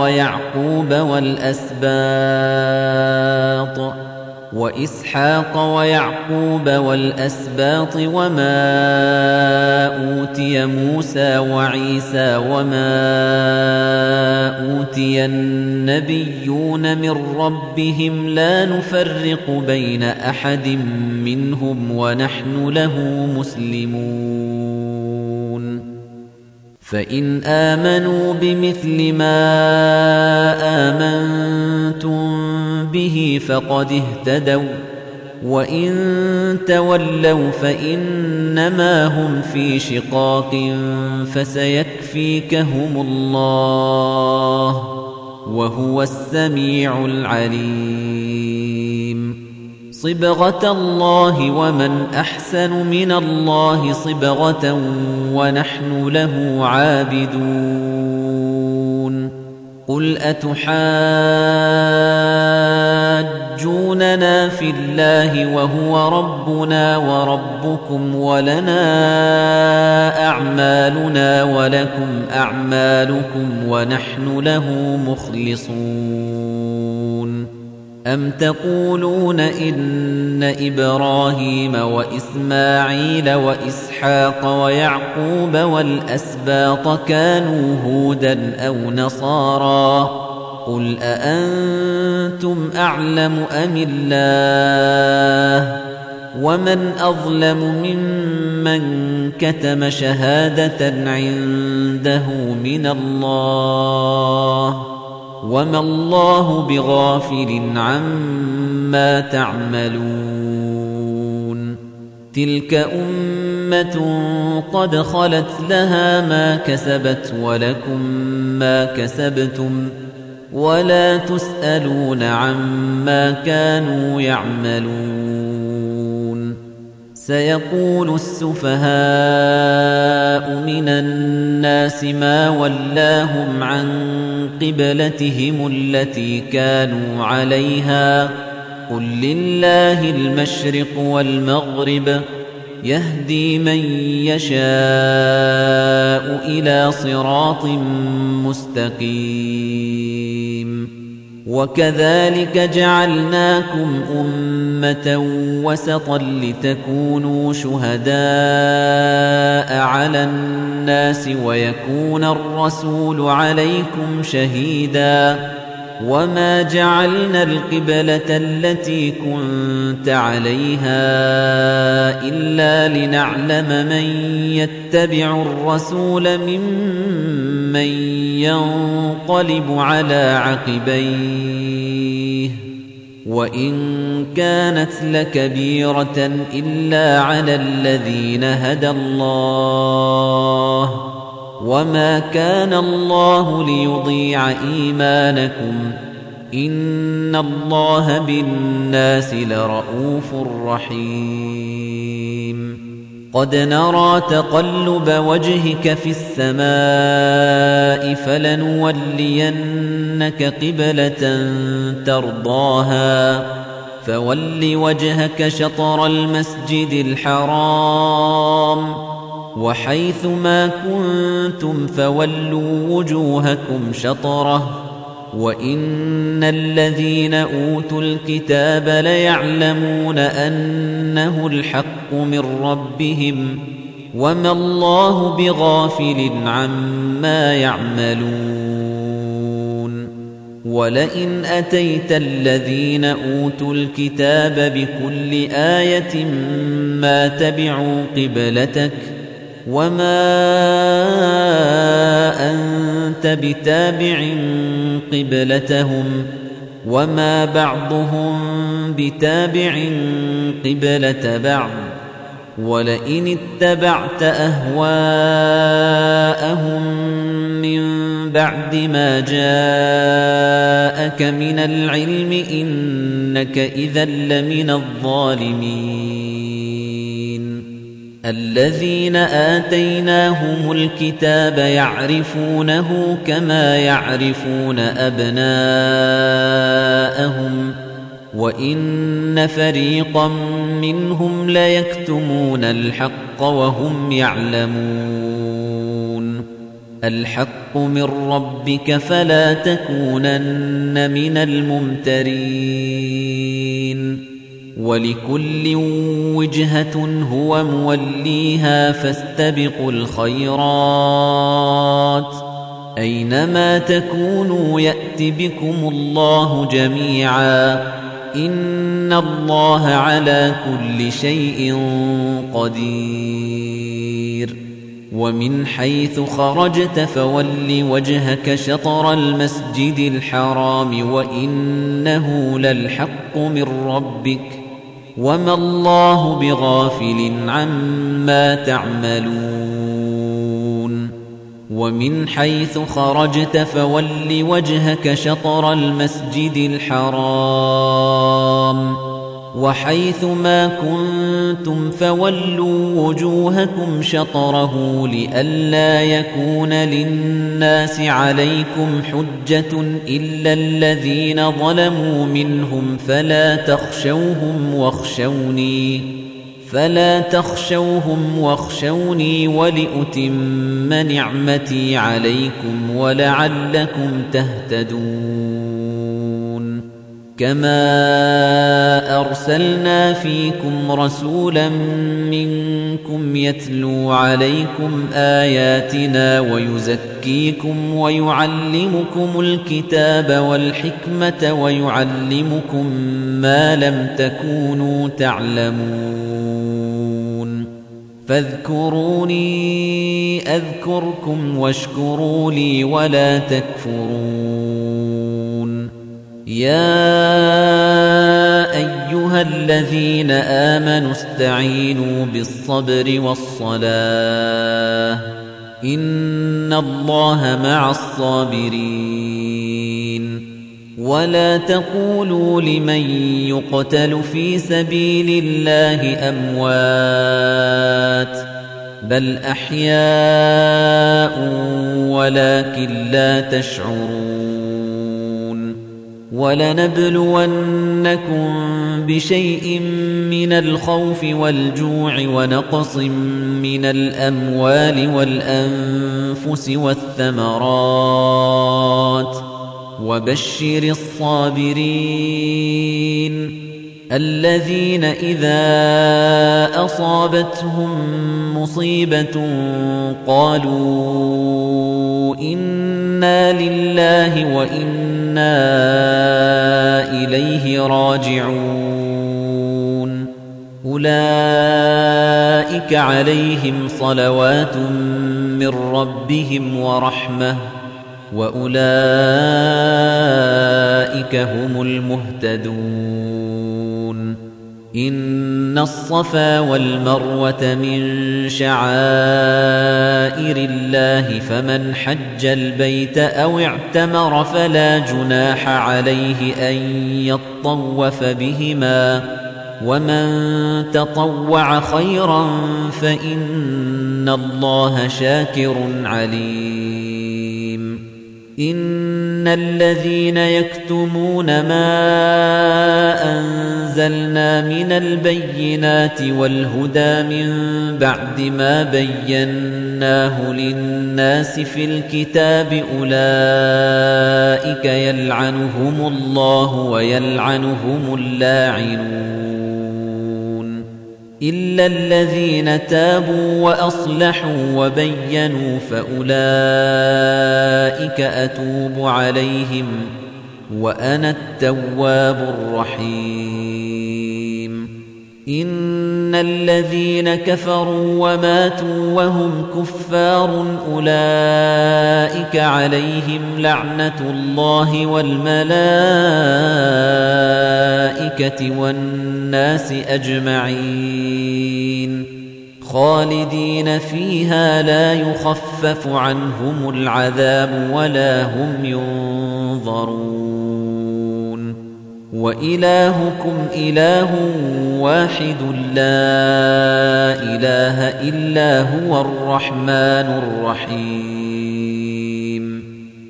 Speaker 1: ويعقوب والأسباط وما أوتي موسى وعيسى وما أوتي النبيون من ربهم لا نفرق بين أحد منهم ونحن له مسلمون فإن آمنوا بمثل ما آمنتم به فقد اهتدوا وإن تولوا فإنما هم في شقاق فسيكفيكهم الله وهو السميع العليم صبغة الله ومن أحسن من الله صبغة ونحن له عابدون قل أتحاجوننا في الله وهو ربنا وربكم ولنا أعمالنا ولكم أعمالكم ونحن له مخلصون أم تقولون إن إبراهيم وإسماعيل وإسحاق ويعقوب والأسباط كانوا هودا أو نصارى قُلْ أَأَنتُمْ أَعْلَمُ أَمِ اللَّهُ وَمَنْ أَظْلَمُ مِمَّنْ كَتَمَ شَهَادَةً عِندَهُ مِنَ اللَّهِ وَمَا اللَّهُ بِغَافِلٍ عَمَّا تَعْمَلُونَ تِلْكَ أُمَّةٌ قَدْ خَلَتْ لَهَا ما كَسَبَتْ وَلَكُمْ ما كَسَبْتُمْ وَلَا تُسْأَلُونَ عَمَّا كَانُوا يَعْمَلُونَ سَيَقُولُ السُّفَهَاءُ مِنَ النَّاسِ مَا وَلَّاهُمْ عَن قِبْلَتِهِمُ الَّتِي كَانُوا عَلَيْهَا قُل لِّلَّهِ الْمَشْرِقُ وَالْمَغْرِبُ يَهْدِي مَن يَشَاءُ إِلَىٰ صِرَاطٍ مُّسْتَقِيمٍ وَكَذَلِكَ جَعَلْنَاكُمْ أُمَّةً وَسَطًا لِّتَكُونُوا شُهَدَاءَ عَلَى النَّاسِ وَيَكُونَ الرَّسُولُ عَلَيْكُمْ شَهِيدًا وَمَا جَعَلْنَا الْقِبْلَةَ الَّتِي كُنتَ عَلَيْهَا إِلَّا لِنَعْلَمَ مَن يَتَّبِعُ الرَّسُولَ مِمَّن يَنقَلِبُ عَلَى عَقِبَيْهِ وَإِن كَانَتْ لَكَبِيرَةً إِلَّا عَلَى الَّذِينَ هَدَى اللَّهُ وَمَا كَانَ اللَّهُ لِيُضِيعَ إِيمَانَكُمْ إِنَّ اللَّهَ بِالنَّاسِ لَرَءُوفٌ رَّحِيمٌ قَدْ نَرَىٰ تَقَلُّبَ وَجْهِكَ فِي السَّمَاءِ فَلَنُوَلِّيَنَّكَ قِبْلَةً تَرْضَاهَا فَوَلِّ وَجْهَكَ شَطْرَ الْمَسْجِدِ الْحَرَامِ وَحَيْثُ مَا كُنتُمْ فَوَلُّوا وُجُوهَكُمْ شَطْرَهُ وَإِنَّ الَّذِينَ أُوتُوا الْكِتَابَ لَيَعْلَمُونَ أَنَّهُ الْحَقُّ مِنْ رَبِّهِمْ وَمَا اللَّهُ بِغَافِلٍ عَمَّا يَعْمَلُونَ وَلَئِنْ أَتَيْتَ الَّذِينَ أُوتُوا الْكِتَابَ بِكُلِّ آيَةٍ مَا تَبِعُوا قِبْلَتَكَ وَمَا أَنْتَ بِتَابِعٍ قِبْلَتَهُمْ وَمَا بَعْضُهُمْ بِتَابِعٍ قِبْلَةَ بَعْضٍ وَلَئِنِ اتَّبَعْتَ أَهْوَاءَهُمْ مِنْ بَعْدِ مَا جَاءَكَ مِنَ الْعِلْمِ إِنَّكَ إِذًا لَّمِنَ الظَّالِمِينَ الَّذِينَ آتَيْنَاهُمُ الْكِتَابَ يَعْرِفُونَهُ كَمَا يَعْرِفُونَ أَبْنَاءَهُمْ وَإِنَّ فَرِيقًا مِّنْهُمْ لَيَكْتُمُونَ الْحَقَّ وَهُمْ يَعْلَمُونَ الْحَقُّ مِنْ رَبِّكَ فَلَا تَكُونَنَّ مِنَ الْمُمْتَرِينَ وَلِكُلٍّ وِجْهَةٌ هُوَ مُوَلِّيهَا فَاسْتَبِقُوا الْخَيْرَاتِ أَيْنَمَا تَكُونُوا يَأْتِ بِكُمُ اللَّهُ جَمِيعًا إِنَّ اللَّهَ عَلَى كُلِّ شَيْءٍ قَدِيرٌ وَمِنْ حَيْثُ خَرَجْتَ فَوَلِّ وَجْهَكَ شَطْرَ الْمَسْجِدِ الْحَرَامِ وَإِنَّهُ لَلْحَقُّ مِنْ رَبِّكَ وَمَا اللَّهُ بِغَافِلٍ عَمَّا تَعْمَلُونَ وَمِنْ حَيْثُ خَرَجْتَ فَوَلِّ وَجْهَكَ شَطْرَ الْمَسْجِدِ الْحَرَامِ وَحَيْثُ مَا كُنتُمْ فَوَلُّوا وُجُوهَكُمْ شَطْرَهُ لِئَلَّا يَكُونَ لِلنَّاسِ عَلَيْكُمْ حُجَّةٌ إِلَّا الَّذِينَ ظَلَمُوا مِنْهُمْ فَلَا تَخْشَوْهُمْ وَاخْشَوْنِي وَلِأُتِمَّ نِعْمَتِي عَلَيْكُمْ وَلَعَلَّكُمْ تَهْتَدُونَ كما أرسلنا فيكم رسولا منكم يتلو عليكم آياتنا ويزكيكم ويعلمكم الكتاب والحكمة ويعلمكم ما لم تكونوا تعلمون فاذكروني أذكركم واشكروا لي ولا تكفرون يا أيها الذين آمنوا استعينوا بالصبر والصلاة إن الله مع الصابرين ولا تقولوا لمن يقتل في سبيل الله أموات بل أحياء ولكن لا تشعرون ولنبلونكم بشيء من الخوف والجوع ونقص من الأموال والأنفس والثمرات وبشر الصابرين الذين إذا أصابتهم مصيبة قالوا إنا لله وإنا إليه راجعون أولئك عليهم صلوات من ربهم ورحمة وأولئك هم المهتدون إن الصفا والمروة من شعائر الله فمن حج البيت أو اعتمر فلا جناح عليه أن يطوف بهما ومن تطوع خيرا فإن الله شاكر عليم إن الذين يكتمون ما أنزلنا من البينات والهدى من بعد ما بيناه للناس في الكتاب أولئك يلعنهم الله ويلعنهم اللاعنون إلا الذين تابوا وأصلحوا وبينوا فأولئك أتوب عليهم وأنا التواب الرحيم إن الذين كفروا وماتوا وهم كفار أولئك عليهم لعنة الله والملائكة والناس أجمعين خالدين فيها لا يخفف عنهم العذاب ولا هم ينظرون وإلهكم إله واحد لا إله إلا هو الرحمن الرحيم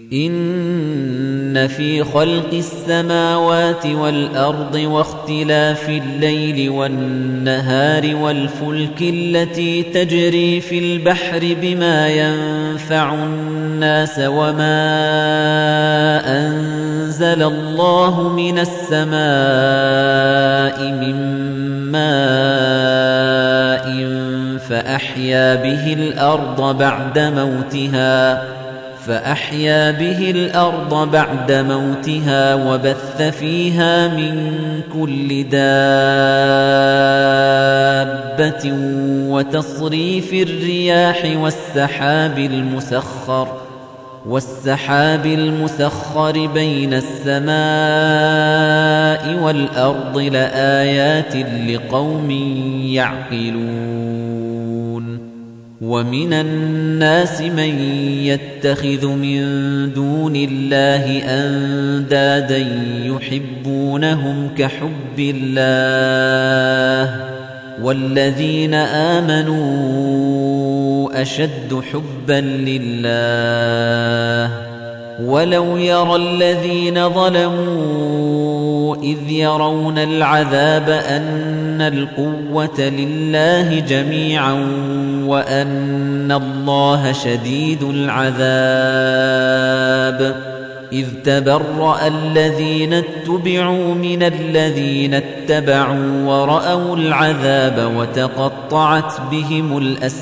Speaker 1: إن في خلق السماوات والأرض واختلاف الليل والنهار والفلك التي تجري في البحر بما ينفع الناس وما أنزل الله من السماء من ماء فأحيا به الأرض بعد موتها وبث فيها من كل دابة وتصريف الرياح والسحاب المسخر بين السماء والأرض لآيات لقوم يعقلون ومن الناس من يتخذ من دون الله أندادا يحبونهم كحب الله والذين آمنوا أشد حبا لله ولو يرى الذين ظلموا إذ يرون العذاب أن القوة لله جميعا وأن الله شديد العذاب إذ تبرأ الذين اتبعوا من الذين اتبعوا ورأوا العذاب وتقطعت بهم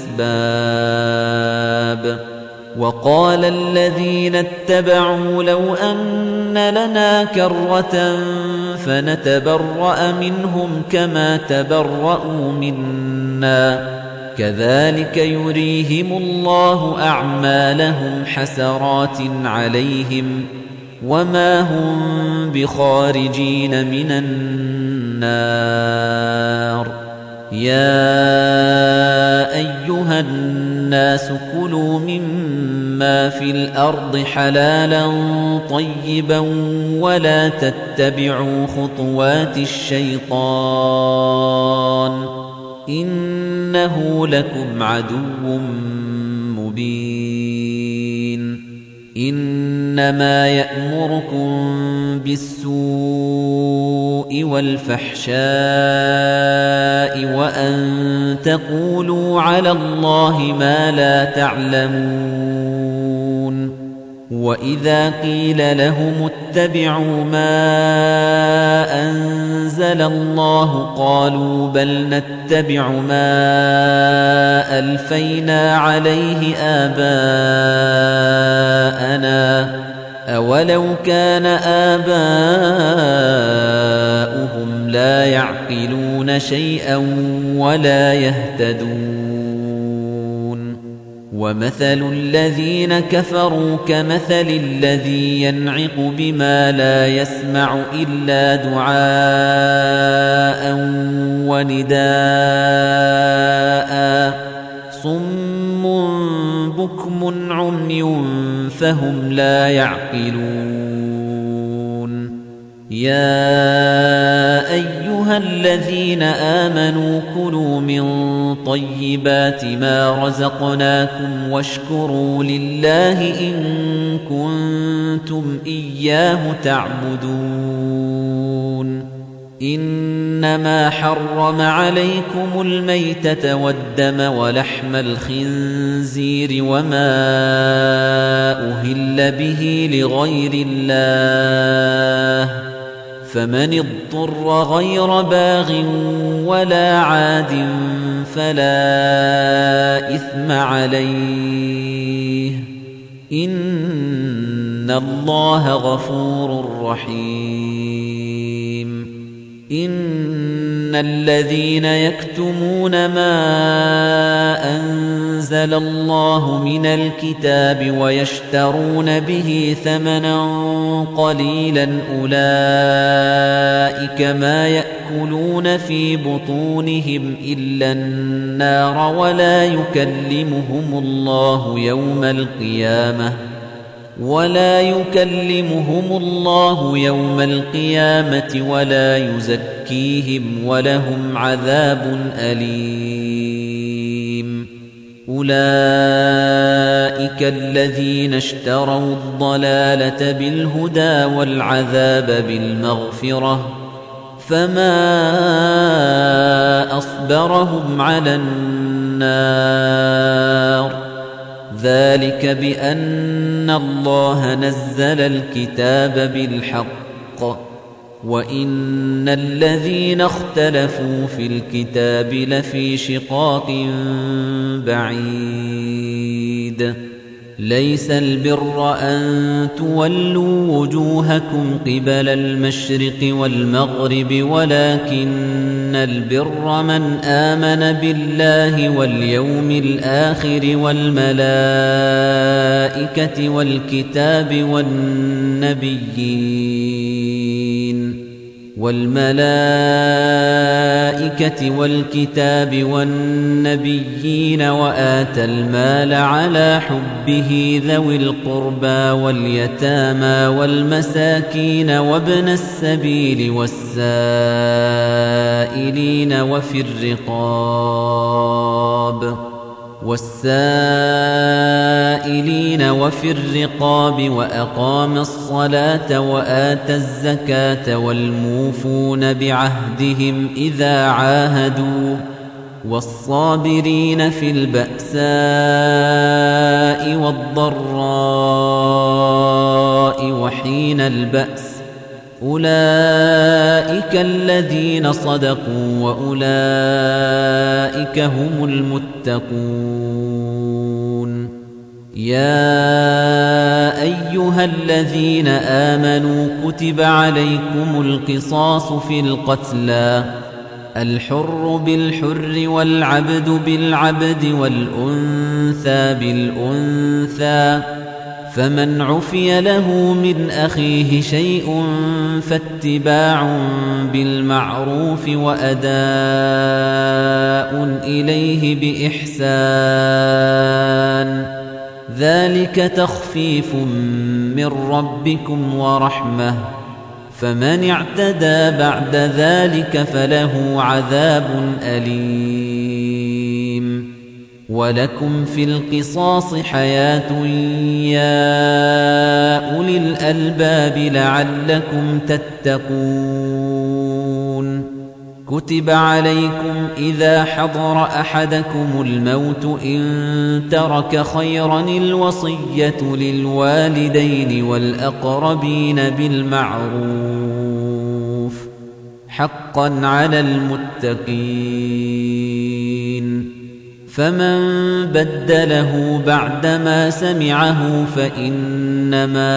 Speaker 1: الأسباب وقال الذين اتبعوا لو أن لنا كرة فنتبرأ منهم كما تبرأوا منا كذلك يريهم الله أعمالهم حسرات عليهم وما هم بخارجين من النار يا أيها الناس كلوا مما في الأرض حلالا طيبا ولا تتبعوا خطوات الشيطان إنه لكم عدو مبين إنما يأمركم بالسوء والفحشاء وأن تقولوا على الله ما لا تعلمون وإذا قيل لهم اتبعوا ما أنزل الله قالوا بل نتبع ما ألفينا عليه آباءنا أولو كان آباؤهم لا يعقلون شيئا ولا يهتدون ومثل الذين كفروا كمثل الذي ينعق بما لا يسمع إلا دعاء ونداء صم بكم عمي فهم لا يعقلون يا أيها الذين آمنوا كلوا من طيبات ما رزقناكم واشكروا لله إن كنتم إياه تعبدون إنما حرم عليكم الميتة والدم ولحم الخنزير وما أهل به لغير الله فمن اضطر غير باغ ولا عاد فلا إثم عليه إن الله غفور رحيم إن الذين يكتمون ما أنزل الله من الكتاب ويشترون به ثمنا قليلا أولئك ما يأكلون في بطونهم إلا النار ولا يكلمهم الله يوم القيامة ولا يزكيهم ولهم عذاب أليم أولئك الذين اشتروا الضلالة بالهدى والعذاب بالمغفرة فما أصبرهم على النار ذلك بأن الله نزل الكتاب بالحق وإن الذين اختلفوا في الكتاب لفي شقاق بعيد ليس البر أن تولوا وجوهكم قبل المشرق والمغرب ولكن البر من آمن بالله واليوم الآخر والملائكة والكتاب والنبيين وآتى المال على حبه ذوي القربى واليتامى والمساكين وابن السبيل والسائلين وفي الرقاب وأقام الصلاة وآتى الزكاة والموفون بعهدهم إذا عاهدوا والصابرين في البأساء والضراء الضراء وحين البأس أولئك الذين صدقوا وأولئك هم المتقون يا أيها الذين آمنوا كتب عليكم القصاص في القتلى الحر بالحر والعبد بالعبد والأنثى بالأنثى فمن عفي له من أخيه شيء فاتباع بالمعروف وأداء إليه بإحسان ذلك تخفيف من ربكم ورحمة فمن اعتدى بعد ذلك فله عذاب أليم ولكم في القصاص حياة يا أولي الألباب لعلكم تتقون كتب عليكم إذا حضر أحدكم الموت إن ترك خيرا الوصية للوالدين والأقربين بالمعروف حقا على المتقين فمن بدله بعدما سمعه فإنما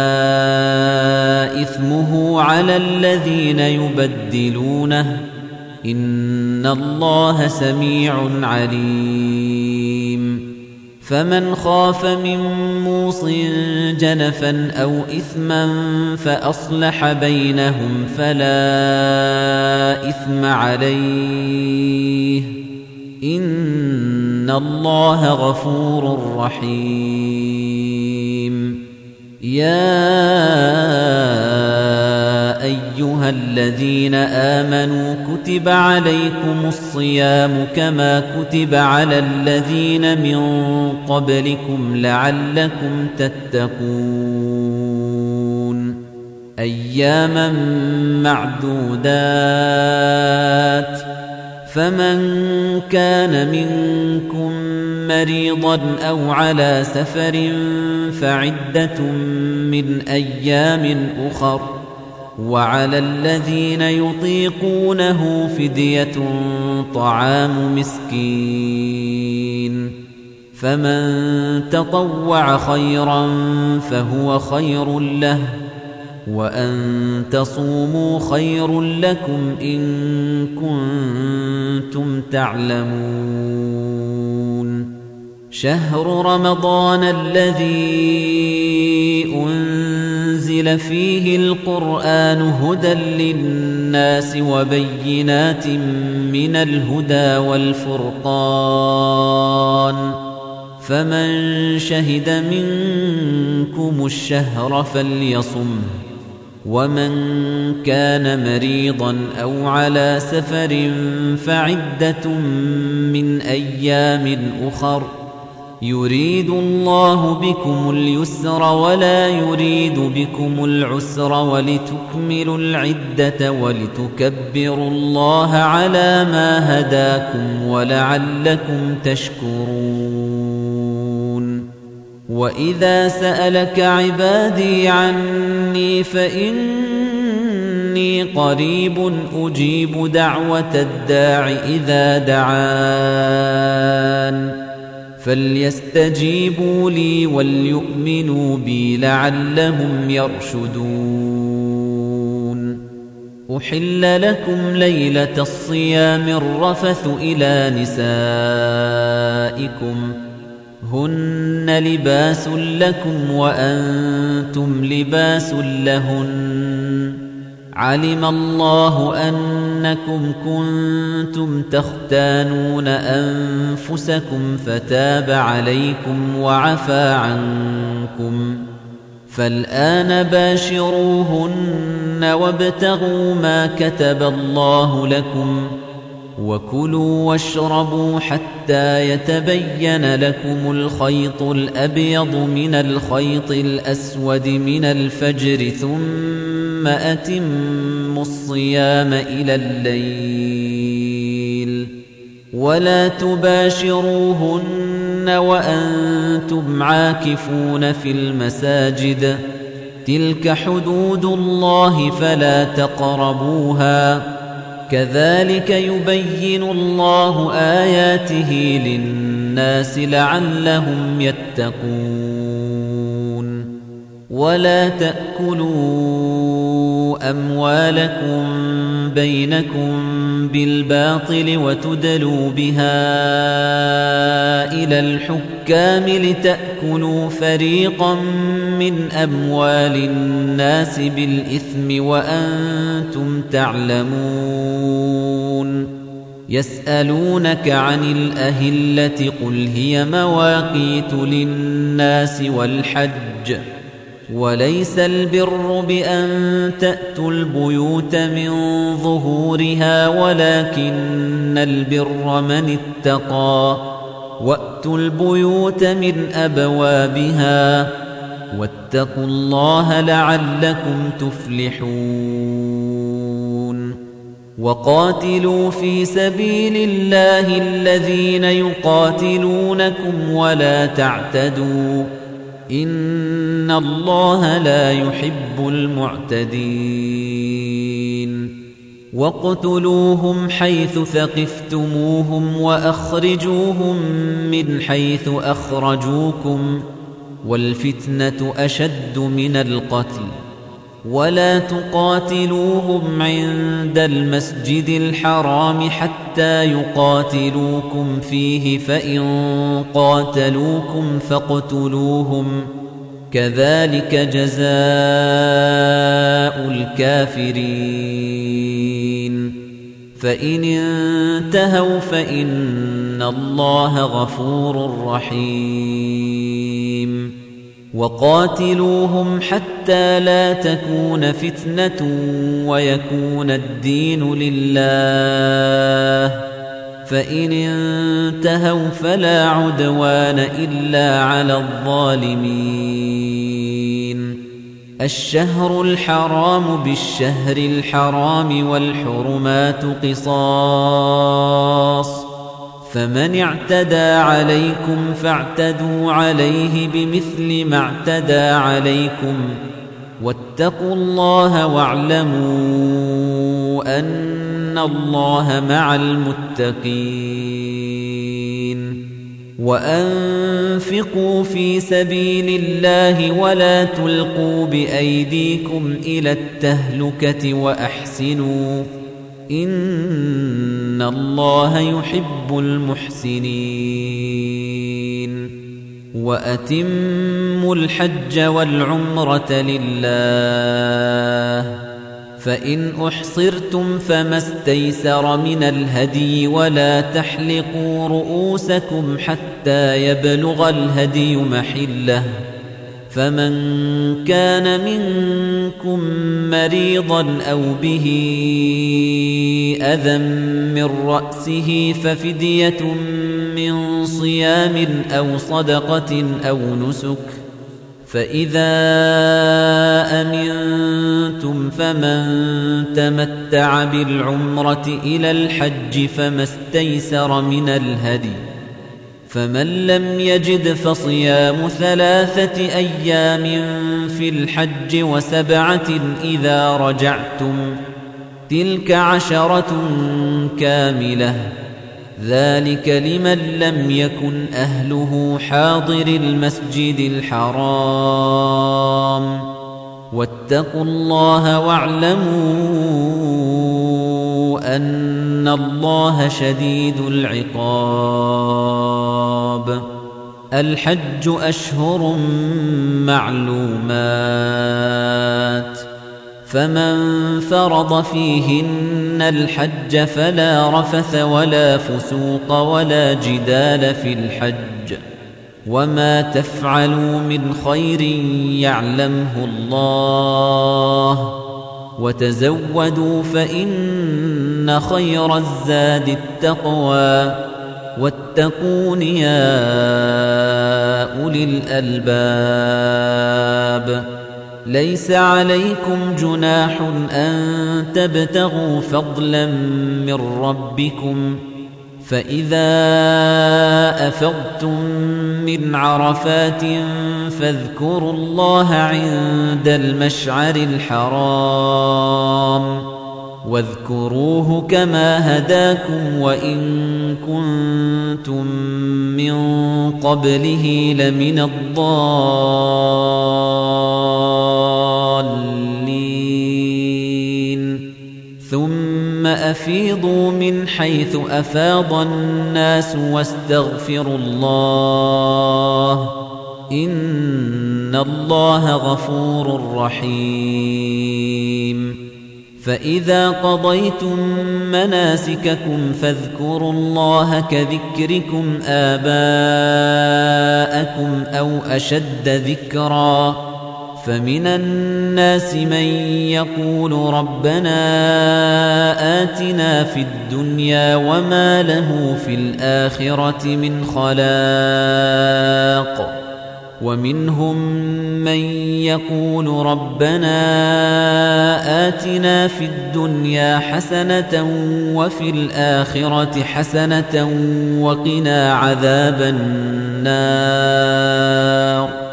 Speaker 1: إثمه على الذين يبدلونه إن الله سميع عليم فمن خاف من موص جنفا أو إثما فأصلح بينهم فلا إثم عليه إن الله غفور رحيم يا أيها الذين آمنوا كتب عليكم الصيام كما كتب على الذين من قبلكم لعلكم تتقون أياما معدودات فمن كان منكم مريضا أو على سفر فعدة من أيام أخر وعلى الذين يطيقونه فدية طعام مسكين فمن تطوع خيرا فهو خير له وأن تصوموا خير لكم إن كنتم تعلمون شهر رمضان الذي أنزل فيه القرآن هدى للناس وبينات من الهدى والفرقان فمن شهد منكم الشهر فليصمه ومن كان مريضا أو على سفر فعدة من أيام أخر يريد الله بكم اليسر ولا يريد بكم العسر ولتكملوا العدة ولتكبروا الله على ما هداكم ولعلكم تشكرون وإذا سألك عبادي عني فإني قريب أجيب دعوة الداع إذا دعان فليستجيبوا لي وليؤمنوا بي لعلهم يرشدون أحل لكم ليلة الصيام الرفث إلى نسائكم هن لباس لكم وأنتم لباس لهن علم الله أنكم كنتم تختانون أنفسكم فتاب عليكم وعفى عنكم فالآن باشروهن وابتغوا ما كتب الله لكم وكلوا واشربوا حتى يتبين لكم الخيط الأبيض من الخيط الأسود من الفجر ثم أتموا الصيام إلى الليل ولا تباشروهن وأنتم عاكفون في المساجد تلك حدود الله فلا تقربوها كذلك يبين الله آياته للناس لعلهم يتقون ولا تأكلوا أموالكم بينكم بالباطل وتدلوا بها إلى الحكام لتأكلوا فريقا من أموال الناس بالإثم وأنتم تعلمون يسألونك عن الأهلة قل هي مواقيت للناس والحج وليس البر بأن تأتوا البيوت من ظهورها ولكن البر من اتقى وأتوا البيوت من أبوابها واتقوا الله لعلكم تفلحون وقاتلوا في سبيل الله الذين يقاتلونكم ولا تعتدوا إن الله لا يحب المعتدين واقتلوهم حيث ثقفتموهم وأخرجوهم من حيث أخرجوكم والفتنة أشد من القتل ولا تقاتلوهم عند المسجد الحرام حتى يقاتلوكم فيه فإن قاتلوكم فاقتلوهم كذلك جزاء الكافرين فإن انتهوا فإن الله غفور رحيم وقاتلوهم حتى لا تكون فتنة ويكون الدين لله فإن انتهوا فلا عدوان إلا على الظالمين الشهر الحرام بالشهر الحرام والحرمات قصاص فمن اعتدى عليكم فاعتدوا عليه بمثل ما اعتدى عليكم واتقوا الله واعلموا أن الله مع المتقين وأنفقوا في سبيل الله ولا تلقوا بأيديكم إلى التهلكة وأحسنوا إن الله يحب المحسنين وأتموا الحج والعمرة لله فإن أحصرتم فما استيسر من الهدي ولا تحلقوا رؤوسكم حتى يبلغ الهدي محله فمن كان منكم مريضا أو به أذى من رأسه ففدية من صيام أو صدقة أو نسك فإذا أمنتم فمن تمتع بالعمرة إلى الحج فما استيسر من الهدي فمن لم يجد فصيام 3 أيام في الحج و7 إذا رجعتم تلك 10 كاملة ذلك لمن لم يكن أهله حاضر المسجد الحرام واتقوا الله واعلموا أن الله شديد العقاب الحج أشهر معلومات فمن فرض فيهن الحج فلا رفث ولا فسوق ولا جدال في الحج وما تفعلوا من خير يعلمه الله وتزودوا فإن خير الزاد التقوى واتقون يا أولي الألباب ليس عليكم جناح أن تبتغوا فضلا من ربكم فإذا أفضتم من عرفات فاذكروا الله عند المشعر الحرام واذكروه كما هداكم وإن كنتم من قبله لمن الضالين ثم أفيضوا من حيث أفاض الناس واستغفروا الله إن الله غفور رحيم فإذا قضيتم مناسككم فاذكروا الله كذكركم آباءكم أو أشد ذكرًا فمن الناس من يقول ربنا آتنا في الدنيا وما له في الآخرة من خلاق ومنهم من يقول ربنا آتنا في الدنيا حسنة وفي الآخرة حسنة وقنا عذاب النار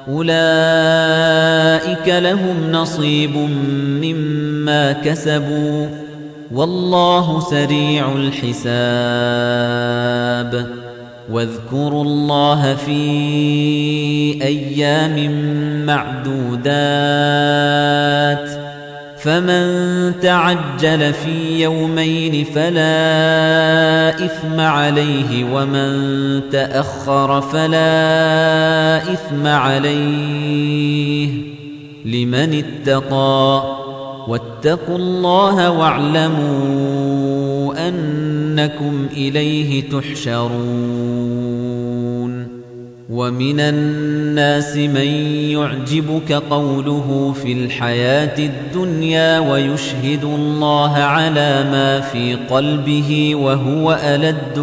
Speaker 1: أولئك لهم نصيب مما كسبوا والله سريع الحساب واذكروا الله في أيام معدودات فمن تعجل في يومين فلا إثم عليه ومن تأخر فلا إثم عليه لمن اتقى واتقوا الله واعلموا أنكم إليه تحشرون ومن الناس من يعجبك قوله في الحياة الدنيا ويشهد الله على ما في قلبه وهو ألد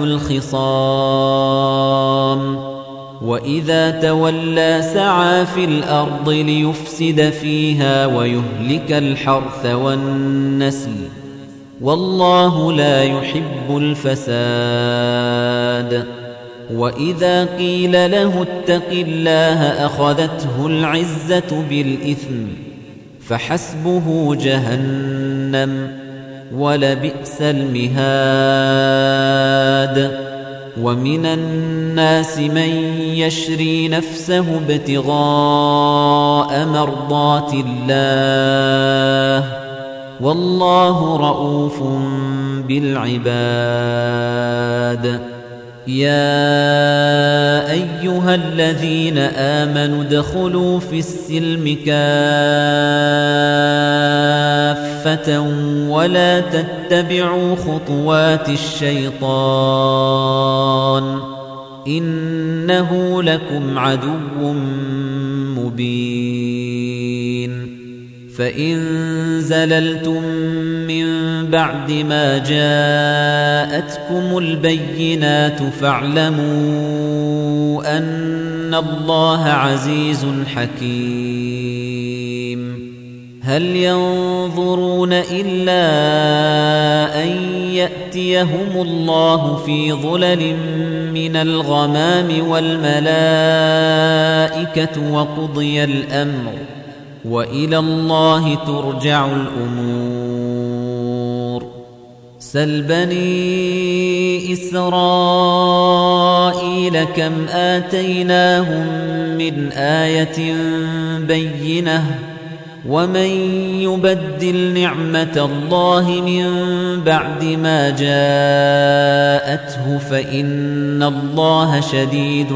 Speaker 1: الخصام وإذا تولى سعى في الأرض ليفسد فيها ويهلك الحرث والنسل والله لا يحب الفساد وإذا قيل له اتق الله أخذته العزة بالإثم فحسبه جهنم ولبئس المهاد ومن الناس من يشري نفسه ابتغاء مرضات الله والله رؤوف بالعباد يا أيها الذين آمنوا ادخلوا في السلم كافة ولا تتبعوا خطوات الشيطان إنه لكم عدو مبين فإن زللتم من بعد ما جاءتكم البينات فاعلموا أن الله عزيز حكيم هل ينظرون إلا أن يأتيهم الله في ظلل من الغمام والملائكة وقضي الأمر وإلى الله ترجع الأمور سل بني إسرائيل كم آتيناهم من آية بينة ومن يبدل نعمة الله من بعد ما جاءته فإن الله شديد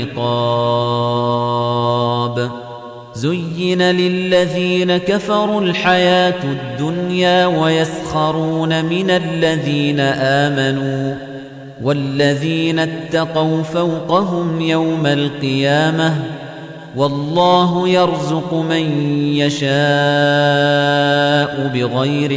Speaker 1: العقاب زين للذين كفروا الحياة الدنيا ويسخرون من الذين آمنوا والذين اتقوا فوقهم يوم القيامة والله يرزق من يشاء بغير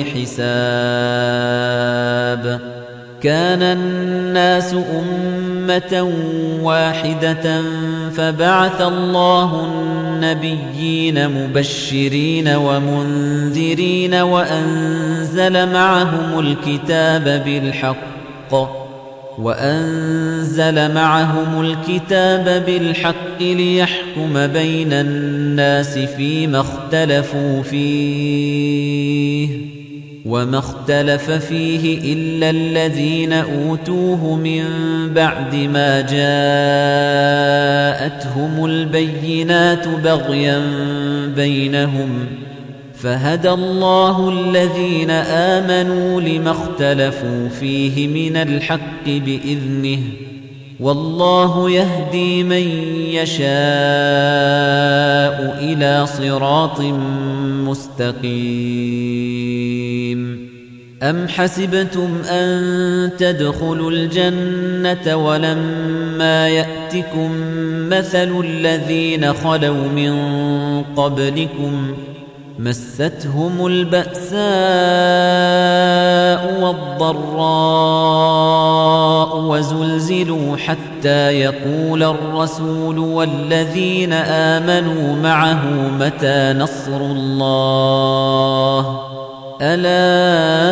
Speaker 1: حساب كان الناس أمة واحدة فبعث الله النبيين مبشرين ومنذرين وأنزل معهم الكتاب بالحق وأنزل معهم الكتاب بالحق ليحكم بين الناس فيما اختلفوا فيه وما اختلف فيه إلا الذين أوتوه من بعد ما جاءتهم البينات بغيا بينهم فهدى الله الذين آمنوا لما اختلفوا فيه من الحق بإذنه والله يهدي من يشاء إلى صراط مستقيم أم حسبتم أن تدخلوا الجنة ولما يأتكم مثل الذين خلوا من قبلكم مستهم البأساء والضراء وزلزلوا حتى يقول الرسول والذين آمنوا معه متى نصر الله ألا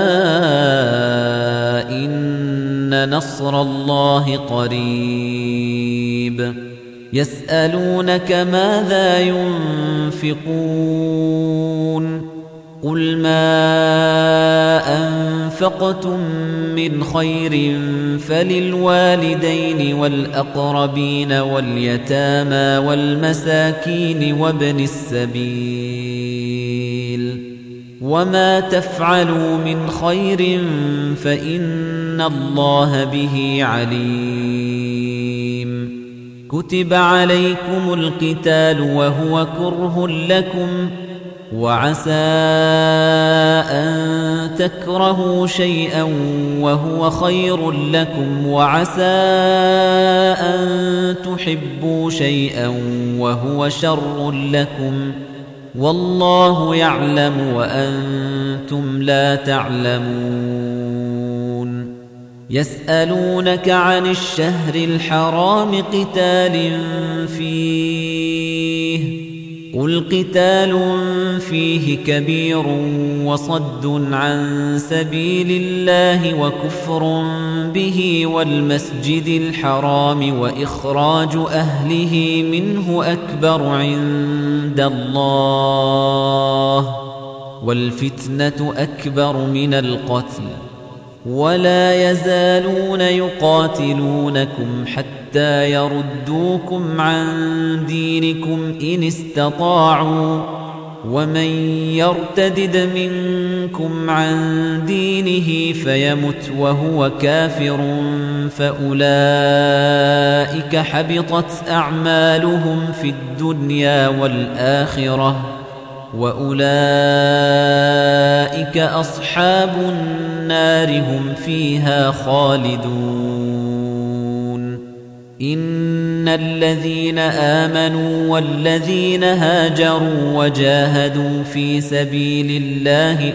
Speaker 1: إن نصر الله قريب يسألونك ماذا ينفقون قل ما أنفقتم من خير فللوالدين والأقربين واليتامى والمساكين وابن السبيل وما تفعلوا من خير فإن الله به عليم كتب عليكم القتال وهو كره لكم وعسى أن تكرهوا شيئا وهو خير لكم وعسى أن تحبوا شيئا وهو شر لكم والله يعلم وأنتم لا تعلمون يسألونك عن الشهر الحرام قتال فيه قل قتال فيه كبير وصد عن سبيل الله وكفر به والمسجد الحرام وإخراج أهله منه أكبر عند الله والفتنة أكبر من القتل ولا يزالون يقاتلونكم حتى يردوكم عن دينكم إن استطاعوا ومن يرتدد منكم عن دينه فيمت وهو كافر فأولئك حبطت أعمالهم في الدنيا والآخرة وأولئك أصحاب النار هم فيها خالدون إن الذين آمنوا والذين هاجروا وجاهدوا في سبيل الله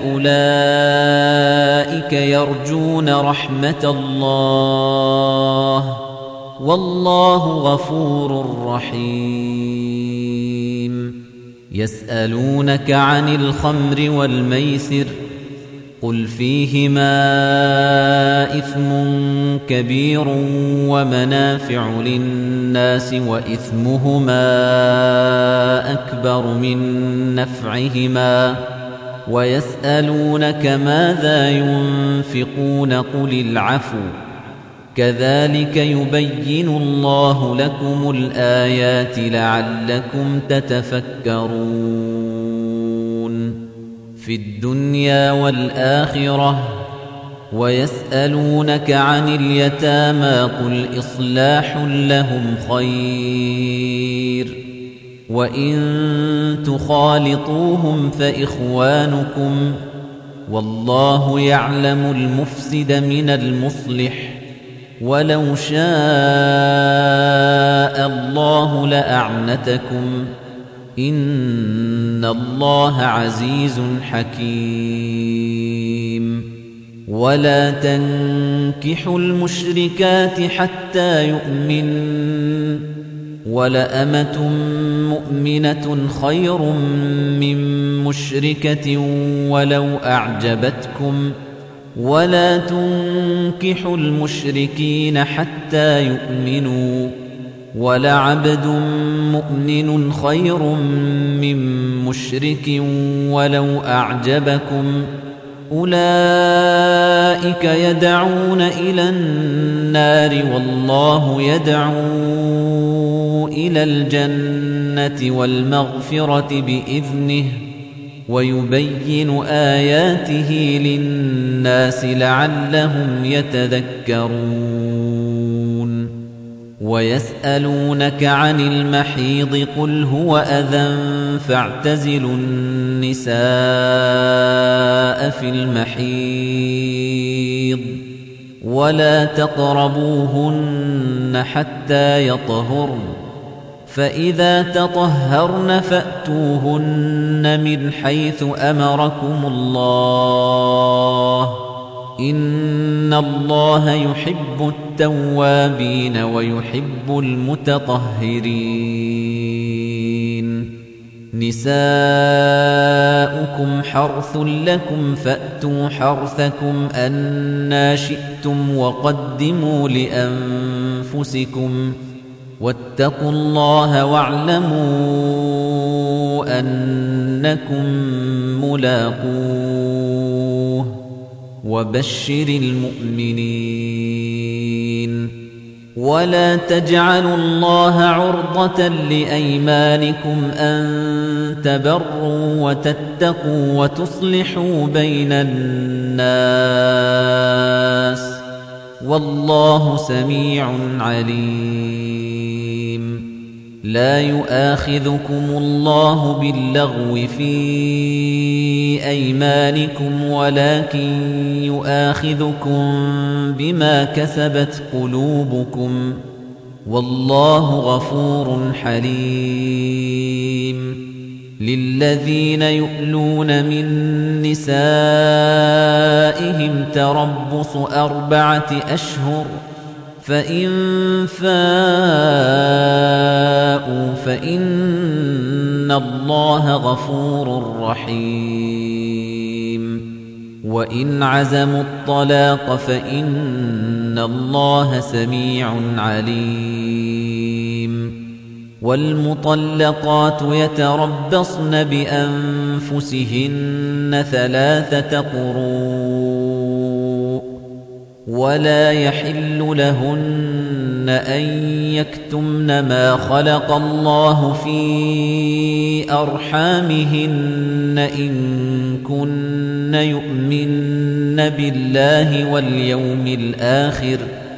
Speaker 1: أولئك يرجون رحمة الله والله غفور رحيم يسألونك عن الخمر والميسر قل فيهما إثم كبير ومنافع للناس وإثمهما أكبر من نفعهما ويسألونك ماذا ينفقون قل العفو كذلك يبين الله لكم الآيات لعلكم تتفكرون في الدنيا والآخرة ويسألونك عن اليتامى قل إصلاح لهم خير وإن تخالطوهم فإخوانكم والله يعلم المفسد من المصلح ولو شاء الله لأعنتكم إن الله عزيز حكيم ولا تنكحوا المشركات حتى يؤمن ولأمة مؤمنة خير من مشركة ولو أعجبتكم ولا تنكحوا المشركين حتى يؤمنوا ولعبد مؤمن خير من مشرك ولو أعجبكم أولئك يدعون إلى النار والله يدعو إلى الجنة والمغفرة بإذنه ويبين آياته للناس لعلهم يتذكرون ويسألونك عن المحيض قل هو أذى فاعتزلوا النساء في المحيض ولا تقربوهن حتى يطهرن فإذا تطهرن فأتوهن من حيث أمركم الله إن الله يحب التوابين ويحب المتطهرين نساؤكم حرث لكم فأتوا حرثكم أنى شئتم وقدموا لأنفسكم واتقوا الله واعلموا أنكم ملاقوه وبشر المؤمنين ولا تجعلوا الله عرضة لأيمانكم أن تبروا وتتقوا وتصلحوا بين الناس والله سميع عليم لا يؤاخذكم الله باللغو في أيمانكم ولكن يؤاخذكم بما كسبت قلوبكم والله غفور حليم للذين يؤلون من نسائهم تربص 4 أشهر فإن فاءوا فإن الله غفور رحيم وإن عزموا الطلاق فإن الله سميع عليم والمطلقات يتربصن بأنفسهن 3 قروء ولا يحل لهن أن يكتمن ما خلق الله في أرحامهن إن كن يؤمن بالله واليوم الآخر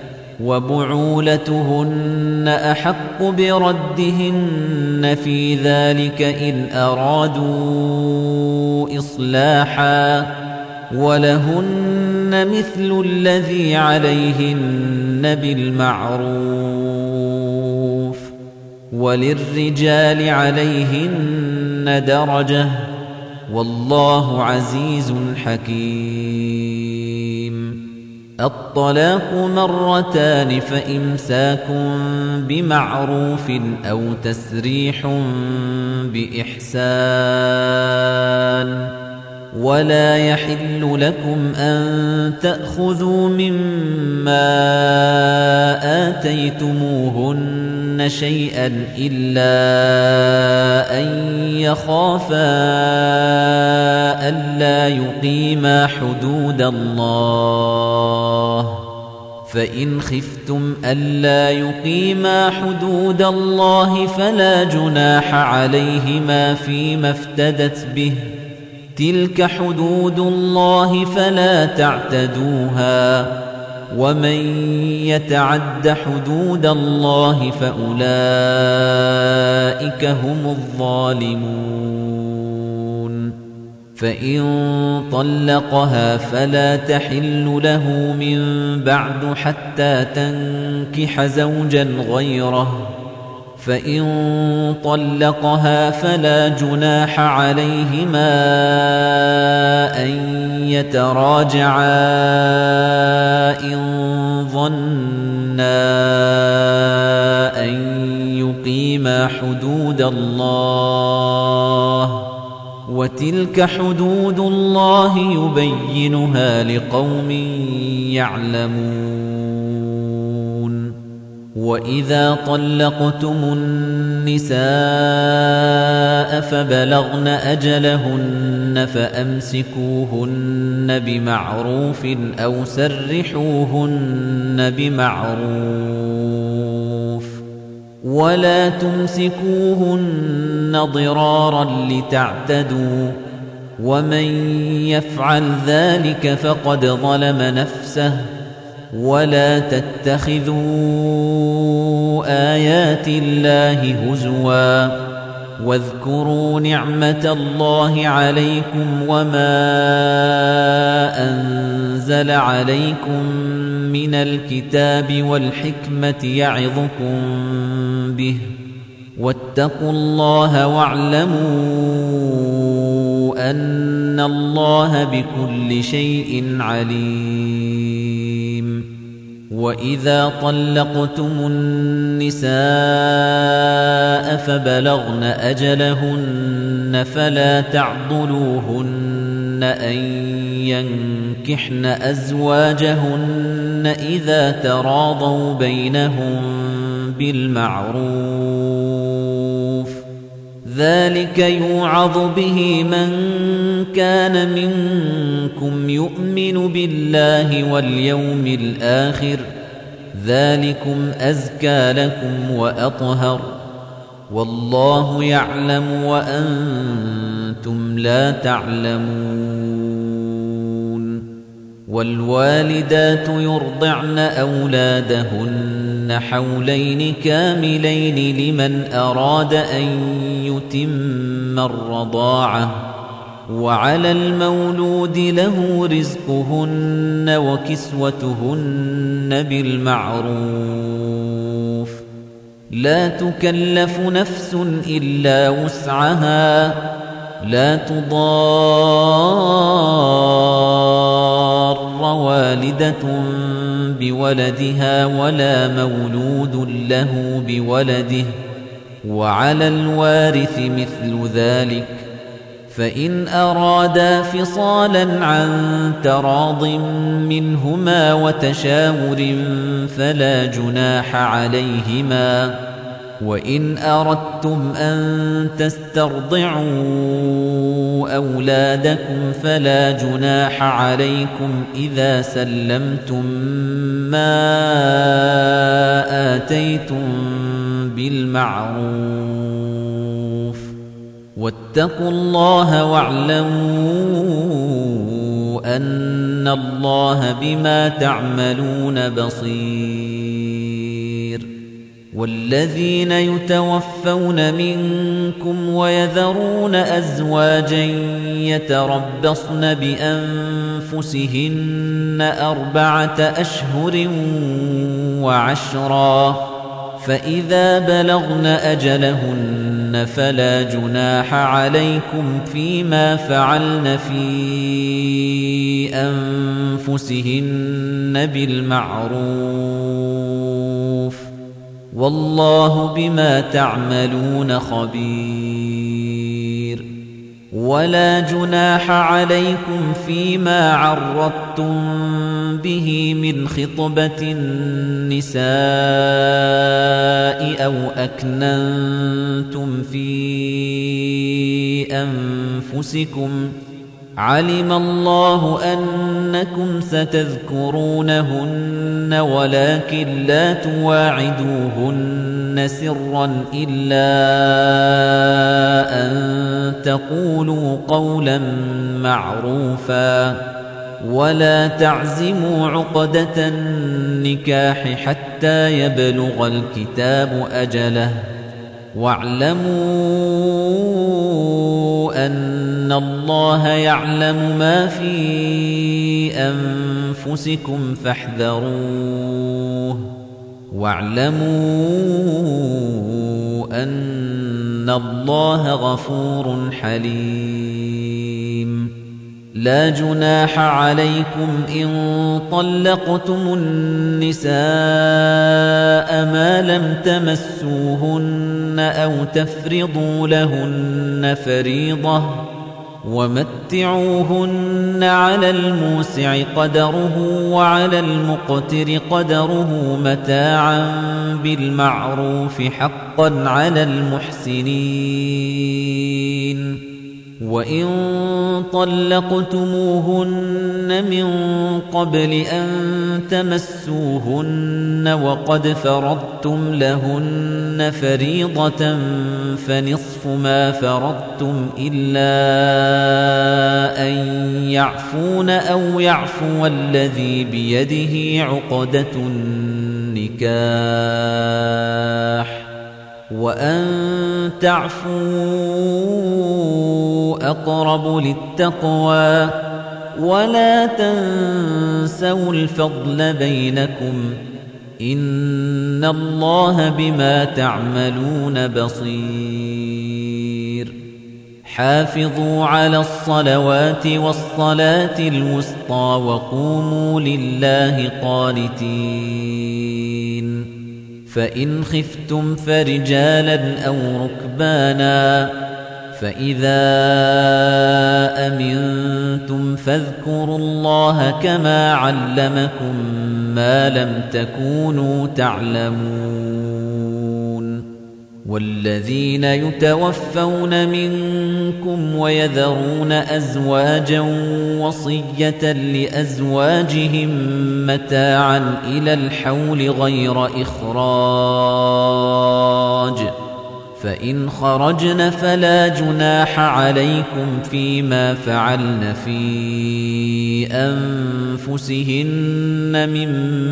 Speaker 1: وبعولتهن أحق بردهن في ذلك إن أرادوا إصلاحا ولهن مثل الذي عليهن بالمعروف وللرجال عليهن درجة والله عزيز حكيم الطلاق 2 فإمساك بمعروف أو تسريح بإحسان ولا يحل لكم أن تأخذوا مما آتيتموهن شيئا إلا أن يخافا ألا يقيما حدود الله فإن خفتم ألا يقيما حدود الله فلا جناح عليهما فيما افتدت به تلك حدود الله فلا تعتدوها ومن يتعد حدود الله فأولئك هم الظالمون فإن طلقها فلا تحل له من بعد حتى تنكح زوجا غيره فإن طلقها فلا جناح عليهما أن يتراجعا إن ظنا أن يقيما حدود الله وتلك حدود الله يبينها لقوم يعلمون وإذا طلقتم النساء فبلغن أجلهن فأمسكوهن بمعروف أو سرحوهن بمعروف ولا تمسكوهن ضرارا لتعتدوا ومن يفعل ذلك فقد ظلم نفسه ولا تتخذوا آيات الله هزوا واذكروا نعمة الله عليكم وما أنزل عليكم من الكتاب والحكمة يعظكم به واتقوا الله واعلموا أن الله بكل شيء عليم وإذا طلقتم النساء فبلغن أجلهن فلا تعضلوهن أن ينكحن أزواجهن إذا تراضوا بينهم بالمعروف ذلك يوعظ به من كان منكم يؤمن بالله واليوم الآخر ذلكم أزكى لكم وأطهر والله يعلم وأنتم لا تعلمون والوالدات يرضعن أولادهن حولين كاملين لمن أراد أن يتم الرضاعة وعلى المولود له رزقهن وكسوتهن بالمعروف لا تكلف نفس إلا وسعها لا تضار والدة بولدها ولا مولود له بولده وعلى الوارث مثل ذلك فإن أرادا فصالا عن تراض منهما وتشاور فلا جناح عليهما وإن أردتم أن تسترضعوا أولادكم فلا جناح عليكم إذا سلمتم ما آتيتم بالمعروف واتقوا الله واعلموا أن الله بما تعملون بصير والذين يتوفون منكم ويذرون أزواجا يتربصن بأنفسهن 4 أشهر وعشرا فإذا بلغن أجلهن فلا جناح عليكم فيما فعلن في أنفسهن بالمعروف والله بما تعملون خبير ولا جناح عليكم فيما عرضتم به من خطبة النساء أو أكننتم في أنفسكم علم الله أنكم ستذكرونهن ولكن لا تواعدوهن سرا إلا أن تقولوا قولا معروفا ولا تعزموا عقدة النكاح حتى يبلغ الكتاب أجله واعلموا أن الله يعلم ما في أنفسكم فاحذروه واعلموا أن الله غفور حليم لا جناح عليكم إن طلقتم النساء ما لم تمسوهن أو تفرضوا لهن فريضة ومتعوهن على الموسع قدره وعلى المقتر قدره متاعا بالمعروف حقا على المحسنين وإن طلقتموهن من قبل أن تمسوهن وقد فرضتم لهن فريضة فنصف ما فرضتم إلا أن يعفون أو يعفو الذي بيده عقدة النكاح وأن تعفوا أقرب للتقوى ولا تنسوا الفضل بينكم إن الله بما تعملون بصير حافظوا على الصلوات والصلاة الوسطى وقوموا لله قانتين فإن خفتم فرجالا أو ركبانا فإذا أمنتم فاذكروا الله كما علمكم ما لم تكونوا تعلمون والذين يتوفون منكم ويذرون أزواجا وصية لأزواجهم متاعا إلى الحول غير إخراج فإن خرجن فلا جناح عليكم فيما فعلن في أنفسهن من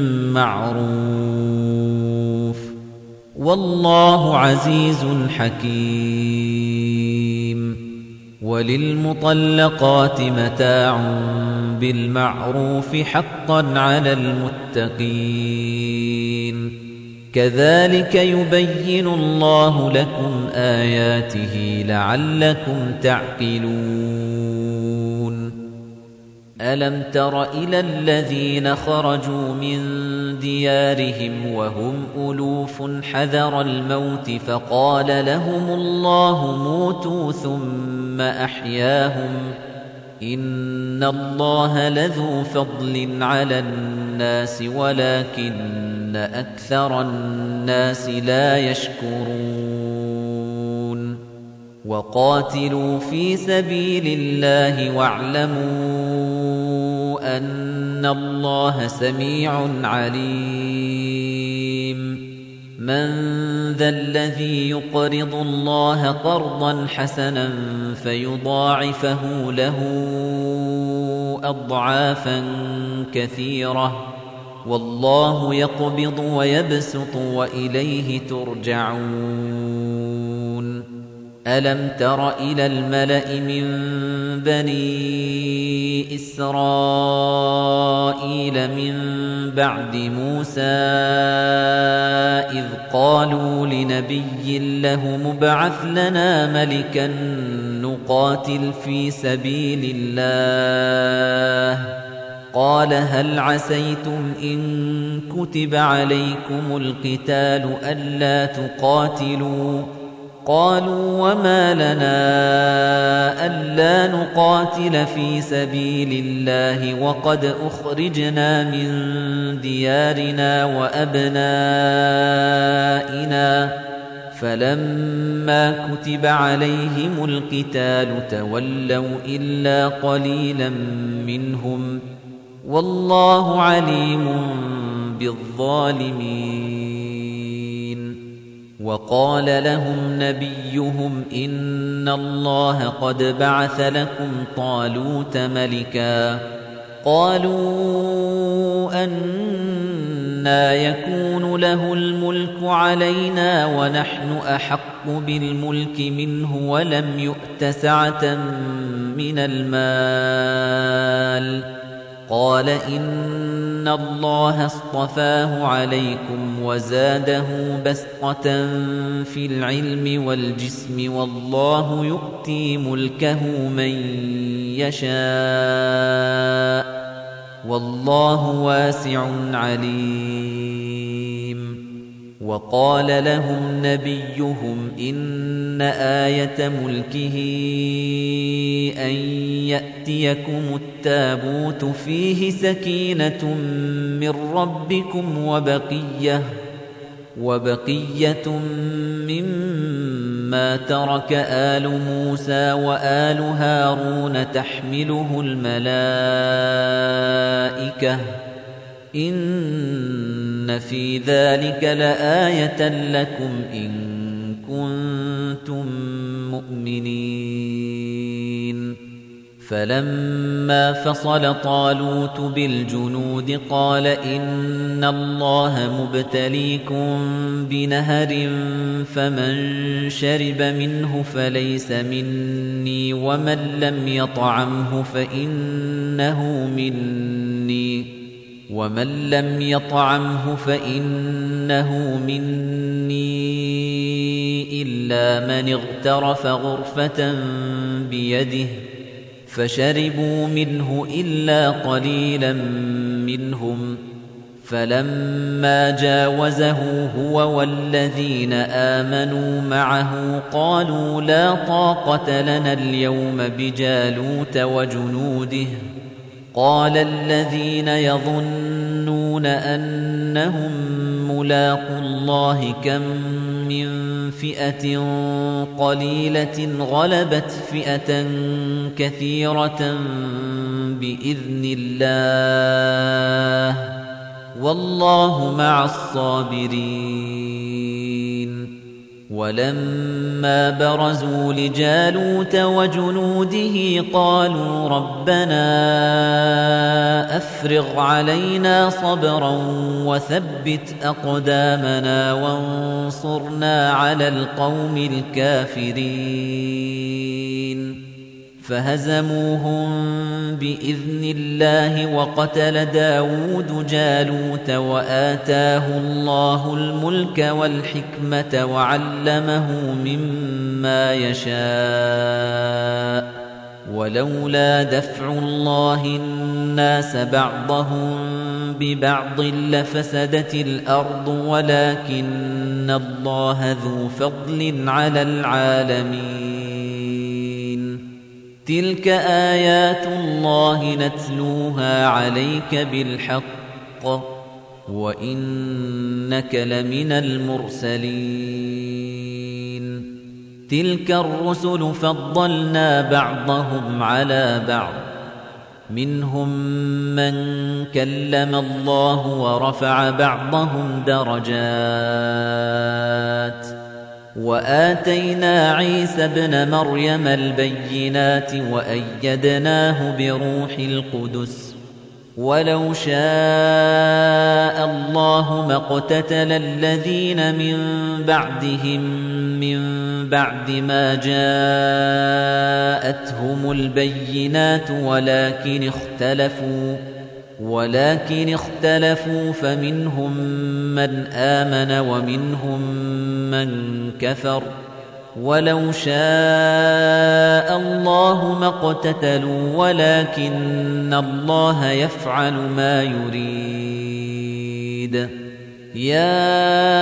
Speaker 1: معروف والله عزيز حكيم وللمطلقات متاع بالمعروف حقا على المتقين كذلك يبين الله لكم آياته لعلكم تعقلون ألم تر إلى الذين خرجوا من ديارهم وهم ألوف حذر الموت فقال لهم الله موتوا ثم أحياهم إن الله لذو فضل على الناس ولكن أكثر الناس لا يشكرون وقاتلوا في سبيل الله واعلموا أن الله سميع عليم من ذا الذي يقرض الله قرضا حسنا فيضاعفه له أضعافا كثيرة والله يقبض ويبسط وإليه ترجعون ألم تر إلى الملأ من بني إسرائيل من بعد موسى إذ قالوا لنبي له مبعث لنا ملكا نقاتل في سبيل الله قال هل عسيتم إن كتب عليكم القتال ألا تقاتلوا قالوا وما لنا ألا نقاتل في سبيل الله وقد أخرجنا من ديارنا وأبنائنا فلما كتب عليهم القتال تولوا إلا قليلا منهم والله عليم بالظالمين وقال لهم نبيهم إن الله قد بعث لكم طالوت ملكا قالوا أنى يكون له الملك علينا ونحن أحق بالملك منه ولم يؤت سعة من المال قال إن الله اصطفاه عليكم وزاده بسطة في العلم والجسم والله يؤتي ملكه من يشاء والله واسع عليم وقال لهم نبيهم إن آية ملكه أن يأتيكم التابوت فيه سكينة من ربكم وبقية مما ترك آل موسى وآل هارون تحمله الملائكة إن في ذلك لآية لكم إن كنتم مؤمنين فلما فصل طالوت بالجنود قال إن الله مبتليكم بنهر فمن شرب منه فليس مني ومن لم يطعمه فإنه مني إلا من اغترف غرفة بيده فشربوا منه إلا قليلا منهم فلما جاوزه هو والذين آمنوا معه قالوا لا طاقة لنا اليوم بجالوت وجنوده قال الذين يظنون أنهم ملاقو الله كم من فئة قليلة غلبت فئة كثيرة بإذن الله والله مع الصابرين ولما برزوا لجالوت وجنوده قالوا ربنا أفرغ علينا صبرا وثبت أقدامنا وانصرنا على القوم الكافرين فهزموهم بإذن الله وقتل داود جالوت وآتاه الله الملك والحكمة وعلمه مما يشاء ولولا دفع الله الناس بعضهم ببعض لفسدت الأرض ولكن الله ذو فضل على العالمين تلك آيات الله نتلوها عليك بالحق وإنك لمن المرسلين تلك الرسل فضلنا بعضهم على بعض منهم من كلم الله ورفع بعضهم درجات وآتينا عيسى ابن مريم البينات وأيدناه بروح القدس ولو شاء الله ما اقتتل الذين من بعدهم من بعد ما جاءتهم البينات ولكن اختلفوا فمنهم من آمن ومنهم من كفر ولو شاء الله ما اقتتلوا ولكن الله يفعل ما يريد يا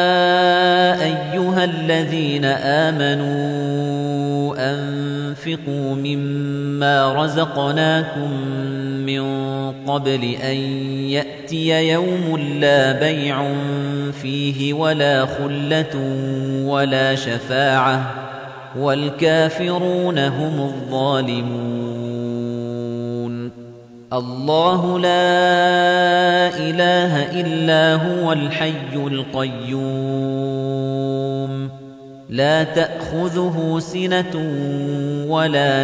Speaker 1: أيها الذين آمنوا أنفقوا مما رزقناكم من قبل أن يأتي يوم لا بيع فيه ولا خلة ولا شفاعة والكافرون هم الظالمون الله لا إله إلا هو الحي القيوم لا تأخذه سنة ولا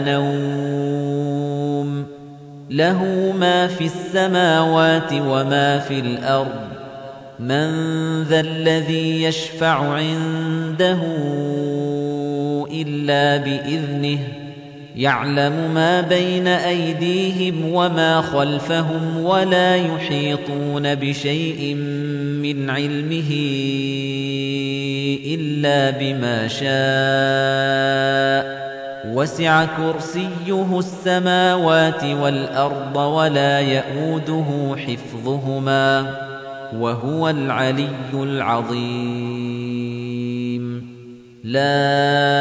Speaker 1: نوم له ما في السماوات وما في الأرض من ذا الذي يشفع عنده إلا بإذنه يعلم ما بين أيديهم وما خلفهم ولا يحيطون بشيء من علمه إلا بما شاء وسع كرسيه السماوات والأرض ولا يئوده حفظهما وهو العلي العظيم لا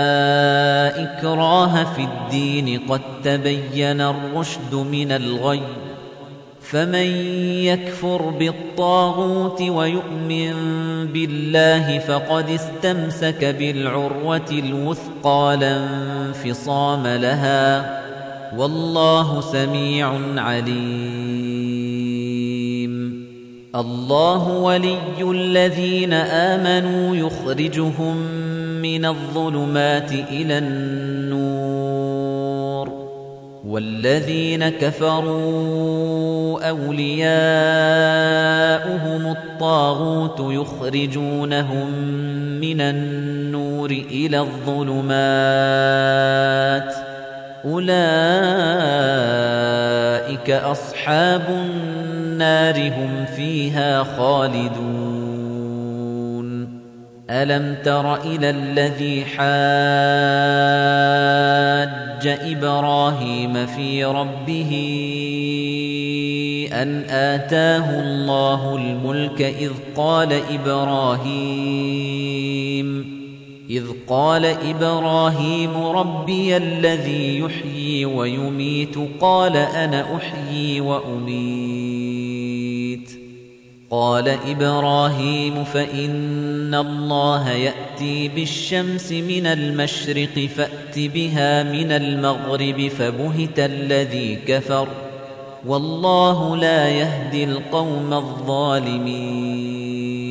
Speaker 1: إكراه في الدين قد تبين الرشد من الغي فمن يكفر بالطاغوت ويؤمن بالله فقد استمسك بالعروة الوثقى لا انفصام لها والله سميع عليم الله ولي الذين آمنوا يخرجهم من الظلمات إلى النور والذين كفروا أولياؤهم الطاغوت يخرجونهم من النور إلى الظلمات أولئك أصحاب النار هم فيها خالدون ألم تر إلى الذي حاج إبراهيم في ربه أن آتاه الله الملك إذ قال إبراهيم ربي الذي يحيي ويميت قال أنا أحيي وأميت قال إبراهيم فإن الله يأتي بالشمس من المشرق فأت بها من المغرب فبهت الذي كفر والله لا يهدي القوم الظالمين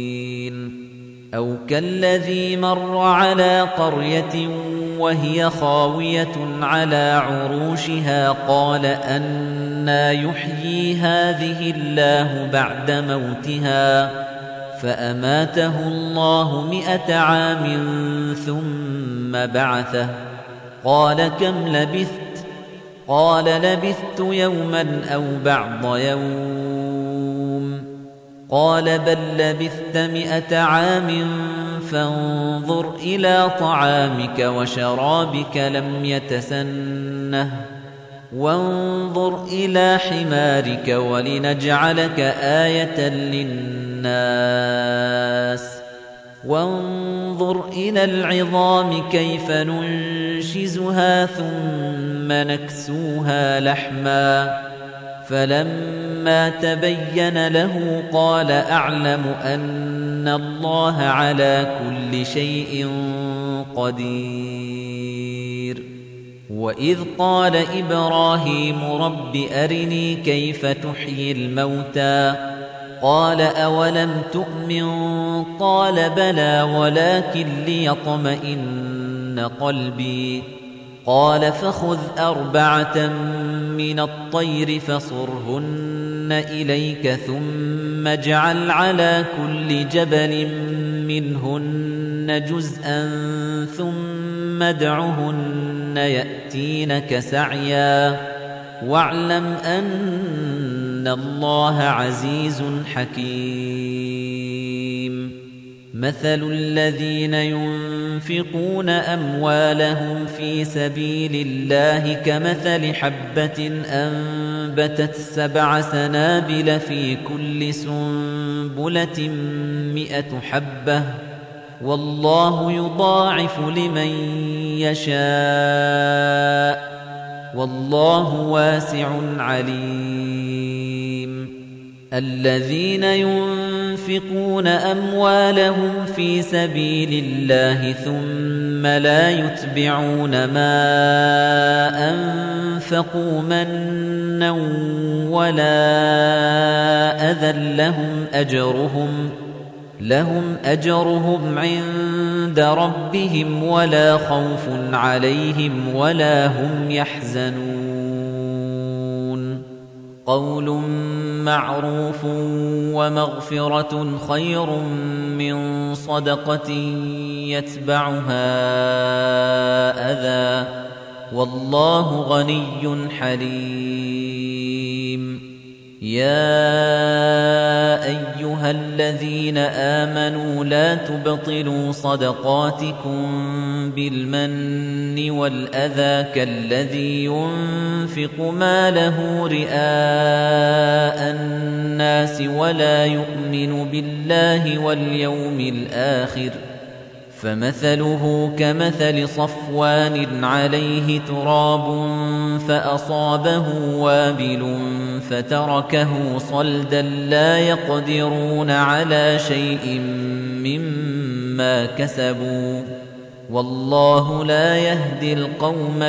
Speaker 1: أو كالذي مر على قرية وهي خاوية على عروشها قال أنى يحيي هذه الله بعد موتها فأماته الله 100 عام ثم بعثه قال كم لبثت قال لبثت يوما أو بعض يوم قال بل لبثت 100 عام فانظر إلى طعامك وشرابك لم يتسنه وانظر إلى حمارك ولنجعلك آية للناس وانظر إلى العظام كيف ننشزها ثم نكسوها لحما فلما تبين له قال أعلم أن الله على كل شيء قدير وإذ قال إبراهيم رب أرني كيف تحيي الموتى قال أولم تؤمن قال بلى ولكن ليطمئن قلبي قال فخذ 4 من الطير فصرهن إليك ثم اجعل على كل جبل منهن جزءا ثم ادعهن يأتينك سعيا واعلم أن الله عزيز حكيم مثل الذين ينفقون أموالهم في سبيل الله كمثل حبة أنبتت 7 سنابل في كل سنبلة 100 حبة والله يضاعف لمن يشاء والله واسع عليم الذين ينفقون أموالهم في سبيل الله ثم لا يتبعون ما أنفقوا منا ولا أذى لهم أجرهم عند ربهم ولا خوف عليهم ولا هم يحزنون قول معروف ومغفرة خير من صدقة يتبعها أذى والله غني حليم يا أيها الذين آمنوا لا تبطلوا صدقاتكم بالمن والأذى كالذي ينفق ماله رئاء الناس ولا يؤمن بالله واليوم الآخر فمثله كمثل صفوان عليه تراب فأصابه وابل فتركه صلدا لا يقدرون على شيء مما كسبوا والله لا يهدي القوم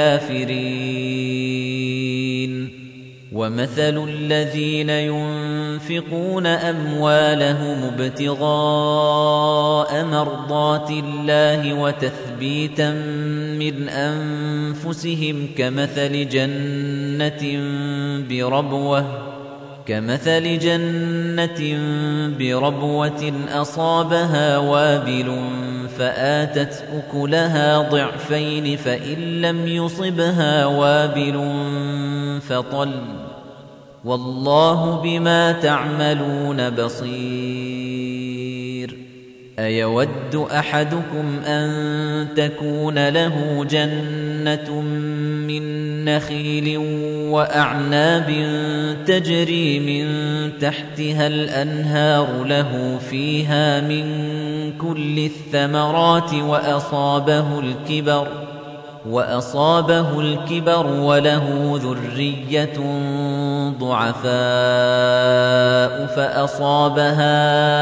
Speaker 1: الكافرين ومثل الذين ينفقون أموالهم ابتغاء مرضات الله وتثبيتا من أنفسهم كمثل جنة بربوة أصابها وابل فآتت أكلها ضعفين فإن لم يصبها وابل فطل والله بما تعملون بصير أيود أحدكم أن تكون له جنة من نخيل وأعناب تجري من تحتها الأنهار له فيها من كل الثمرات وأصابه الكبر وله ذرية ضعفاء فأصابها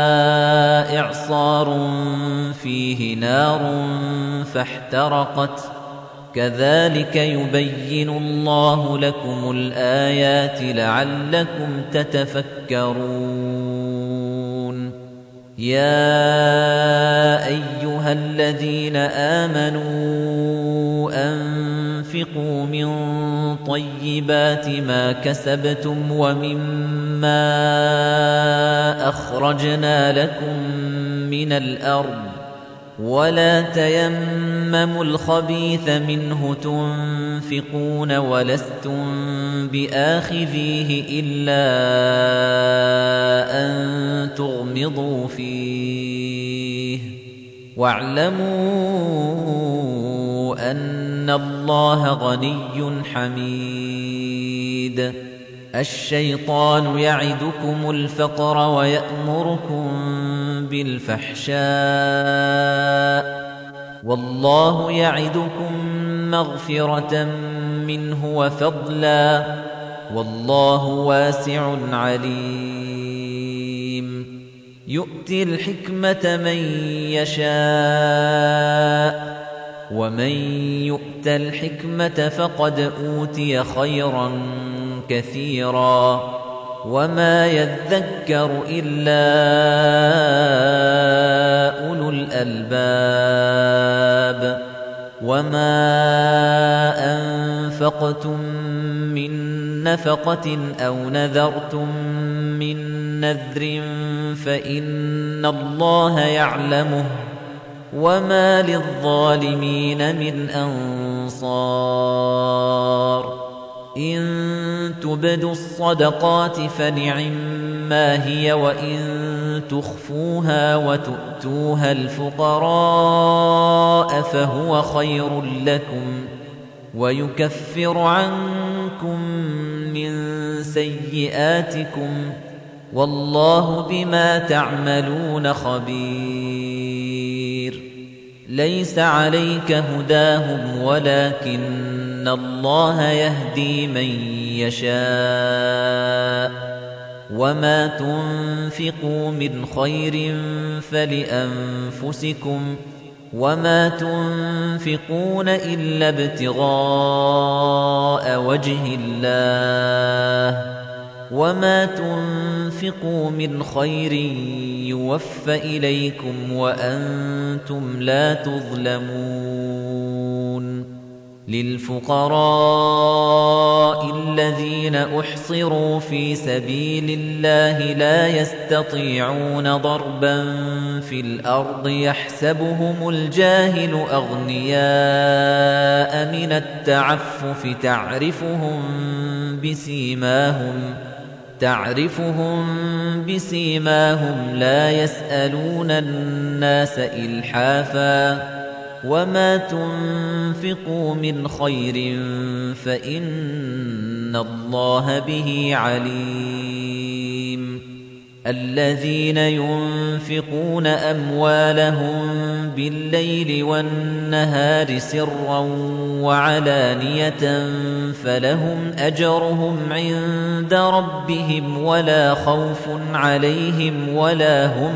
Speaker 1: إعصار فيه نار فاحترقت كذلك يبين الله لكم الآيات لعلكم تتفكرون يا أيها الذين آمنوا أنفقوا من طيبات ما كسبتم ومما أخرجنا لكم من الأرض ولا تيمموا الخبيث منه تنفقون ولستم بآخذيه إلا أن تغمضوا فيه واعلموا أن الله غني حميد الشيطان يعدكم الفقر ويأمركم بالفحشاء والله يعدكم مغفرة منه وفضلا والله واسع عليم يؤتي الحكمة من يشاء ومن يؤت الحكمة فقد أوتي خيرا كثيرا وما يذكر إلا أولو الألباب وما أنفقتم من نفقة أو نذرتم من نذر فإن الله يعلمه وما للظالمين من أنصار إن تبدوا الصدقات فنعما هي وإن تخفوها وتؤتوها الفقراء فهو خير لكم ويكفر عنكم من سيئاتكم والله بما تعملون خبير ليس عليك هداهم ولكن الله يهدي من يشاء وما تنفقوا من خير فلأنفسكم وما تنفقون إلا ابتغاء وجه الله وما تنفقوا من خير يوفى إليكم وأنتم لا تظلمون للفقراء الذين أحصروا في سبيل الله لا يستطيعون ضربا في الأرض يحسبهم الجاهل أغنياء من التعفف تعرفهم بسيماهم لا يسألون الناس إلحافا وما تنفقوا من خير فإن الله به عليم الذين ينفقون أموالهم بالليل والنهار سرا وعلانية فلهم أجرهم عند ربهم ولا خوف عليهم ولا هم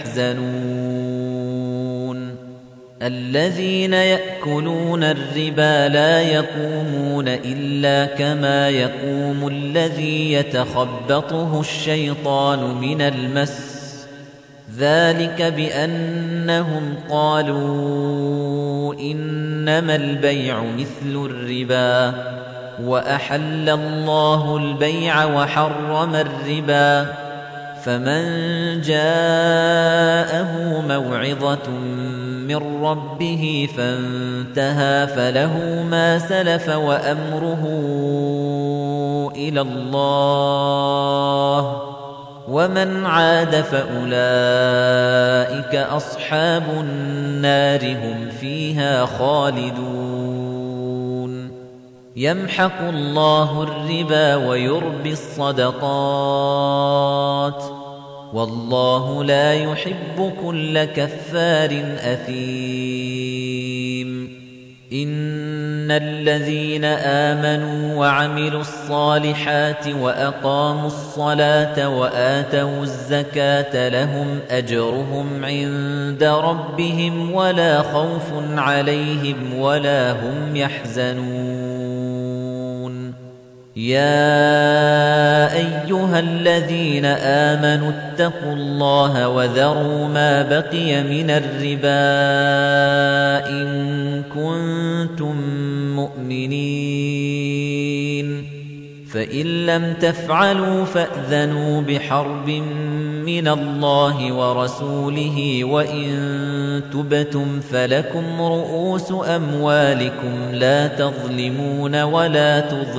Speaker 1: يحزنون الذين يأكلون الربا لا يقومون إلا كما يقوم الذي يتخبطه الشيطان من المس ذلك بأنهم قالوا إنما البيع مثل الربا وأحل الله البيع وحرم الربا فمن جاءه موعظة من ربه فانتهى فله ما سلف وأمره إلى الله ومن عاد فأولئك أصحاب النار هم فيها خالدون يمحق الله الربا ويربي الصدقات والله لا يحب كل كفار أثيم إن الذين آمنوا وعملوا الصالحات وأقاموا الصلاة وآتوا الزكاة لهم أجرهم عند ربهم ولا خوف عليهم ولا هم يحزنون يا أيها الذين آمنوا اتقوا الله وذروا ما بقي من الربا إن كنتم مؤمنين فإن لم تفعلوا فأذنوا بحرب من الله ورسوله وإن تبتم فلكم رؤوس أموالكم لا تظلمون ولا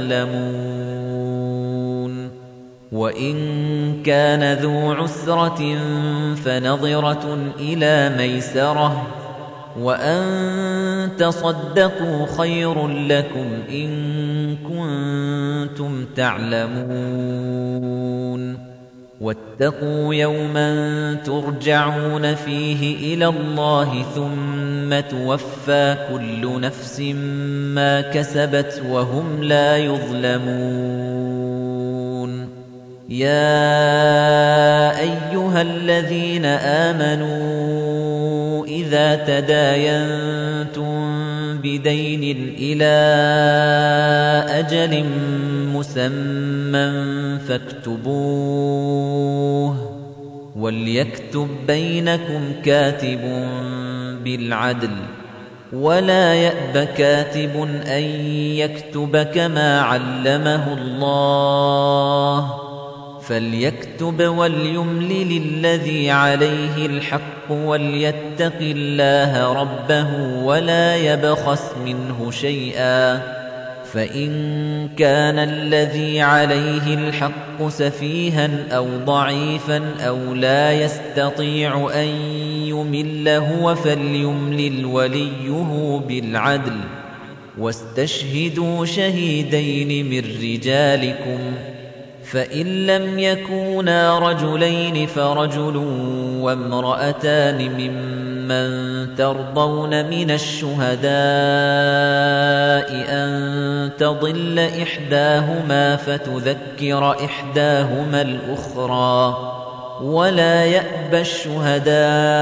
Speaker 1: تظلمون وإن كان ذو عسرة فنظرة إلى ميسرة وأن تصدقوا خير لكم إن كنتم تعلمون واتقوا يوما ترجعون فيه إلى الله ثم توفى كل نفس ما كسبت وهم لا يظلمون يا أيها الذين آمنوا إذا تداينتم بدين إلى أجل مسمى فاكتبوه وليكتب بينكم كاتب بالعدل ولا يأب كاتب أن يكتب كما علمه الله فليكتب وليملل الذي عليه الحق وليتق الله ربه ولا يبخس منه شيئا فإن كان الذي عليه الحق سفيها أو ضعيفا أو لا يستطيع أن يمل هو فليملل وليه بالعدل واستشهدوا شهيدين من رجالكم فإن لم يكونا رجلين فرجل وامرأتان ممن ترضون من الشهداء أن تضل إحداهما فتذكر إحداهما الأخرى ولا يأبى الشهداء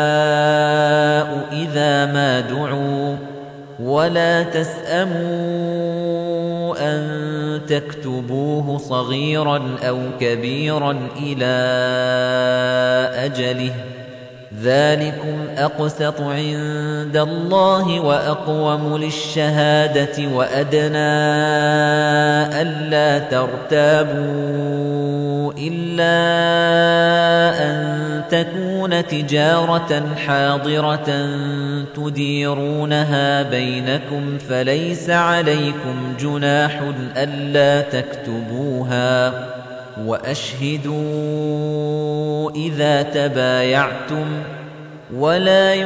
Speaker 1: إذا ما دعوا ولا تسأموا أن تكتبوه صغيرا أو كبيرا إلى أجله ذلكم أقسط عند الله وأقوم للشهادة وأدنى ألا ترتابوا إلا أن تكون تجارة حاضرة تديرونها بينكم فليس عليكم جناح ألا تكتبوها وأشهدوا إذا تبايعتم ولا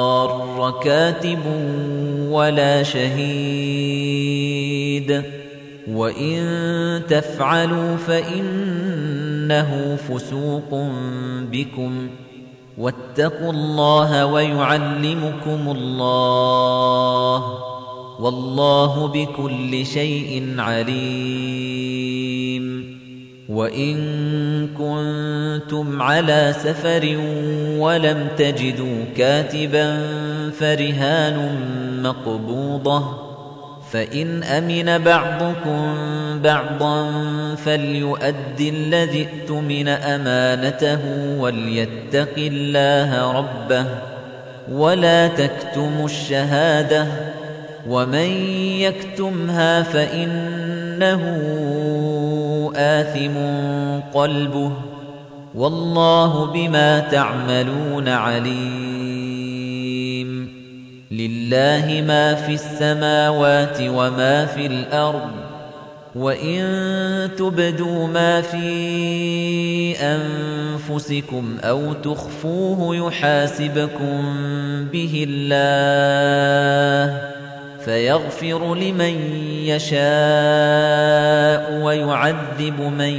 Speaker 1: يضار كاتب ولا شهيد وَإِن تَفْعَلُوا فَإِنَّهُ فُسُوقٌ بِكُمْ وَاتَّقُوا اللَّهَ وَيُعَلِّمُكُمُ اللَّهُ وَاللَّهُ بِكُلِّ شَيْءٍ عَلِيمٌ وَإِن كُنتُمْ عَلَى سَفَرٍ وَلَمْ تَجِدُوا كَاتِبًا فَرِهَانٌ مَّقْبُوضَةٌ فَإِنْ أَمِنَ بَعْضُكُمْ بَعْضًا فَلْيُؤَدِّ الَّذِي اؤْتُمِنَ أَمَانَتَهُ وَلْيَتَّقِ اللَّهَ رَبَّهُ وَلَا تَكْتُمُوا الشَّهَادَةَ وَمَن يَكْتُمْهَا فَإِنَّهُ آثِمٌ قَلْبُهُ وَاللَّهُ بِمَا تَعْمَلُونَ عَلِيمٌ لِلَّهِ مَا فِي السَّمَاوَاتِ وَمَا فِي الْأَرْضِ وَإِن تُبْدُوا مَا فِي أَنفُسِكُمْ أَوْ تُخْفُوهُ يُحَاسِبْكُم بِهِ اللَّهُ فَيَغْفِرُ لِمَن يَشَاءُ وَيُعَذِّبُ مَن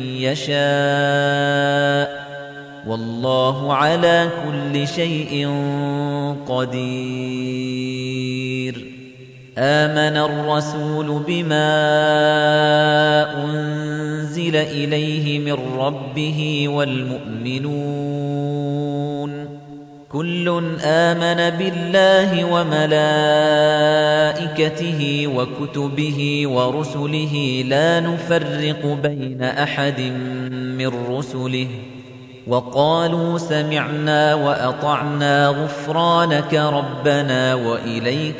Speaker 1: يَشَاءُ وَاللَّهُ عَلَى كُلِّ شَيْءٍ قَدِيرٌ آمَنَ الرَّسُولُ بِمَا أُنزِلَ إِلَيْهِ مِن رَّبِّهِ وَالْمُؤْمِنُونَ كُلٌّ آمَنَ بِاللَّهِ وَمَلَائِكَتِهِ وَكُتُبِهِ وَرُسُلِهِ لَا نُفَرِّقُ بَيْنَ أَحَدٍ مِّن رُّسُلِهِ وَقَالُوا سَمِعْنَا وَأَطَعْنَا غُفْرَانَكَ رَبَّنَا وَإِلَيْكَ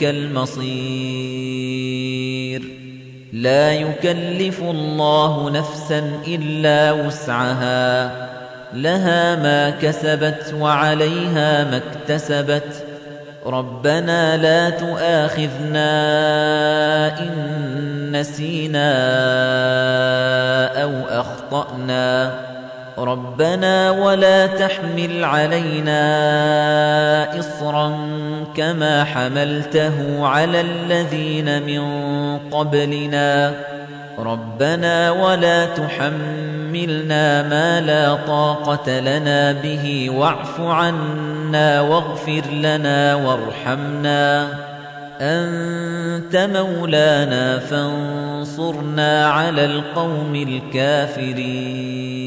Speaker 1: الْمَصِيرُ لَا يُكَلِّفُ اللَّهُ نَفْسًا إِلَّا وُسْعَهَا لَهَا مَا كَسَبَتْ وَعَلَيْهَا مَا اكْتَسَبَتْ رَبَّنَا لَا تُؤَاخِذْنَا إِن نَّسِينَا أَوْ أَخْطَأْنَا رَبَّنَا وَلَا تَحْمِلْ عَلَيْنَا إِصْرًا كَمَا حَمَلْتَهُ عَلَى الَّذِينَ مِن قَبْلِنَا رَبَّنَا وَلَا تُحَمِّلْنَا مَا لَا طَاقَةَ لَنَا بِهِ وَاعْفُ عَنَّا وَاغْفِرْ لَنَا وَارْحَمْنَا أَنتَ مَوْلَانَا فَانصُرْنَا عَلَى الْقَوْمِ الْكَافِرِينَ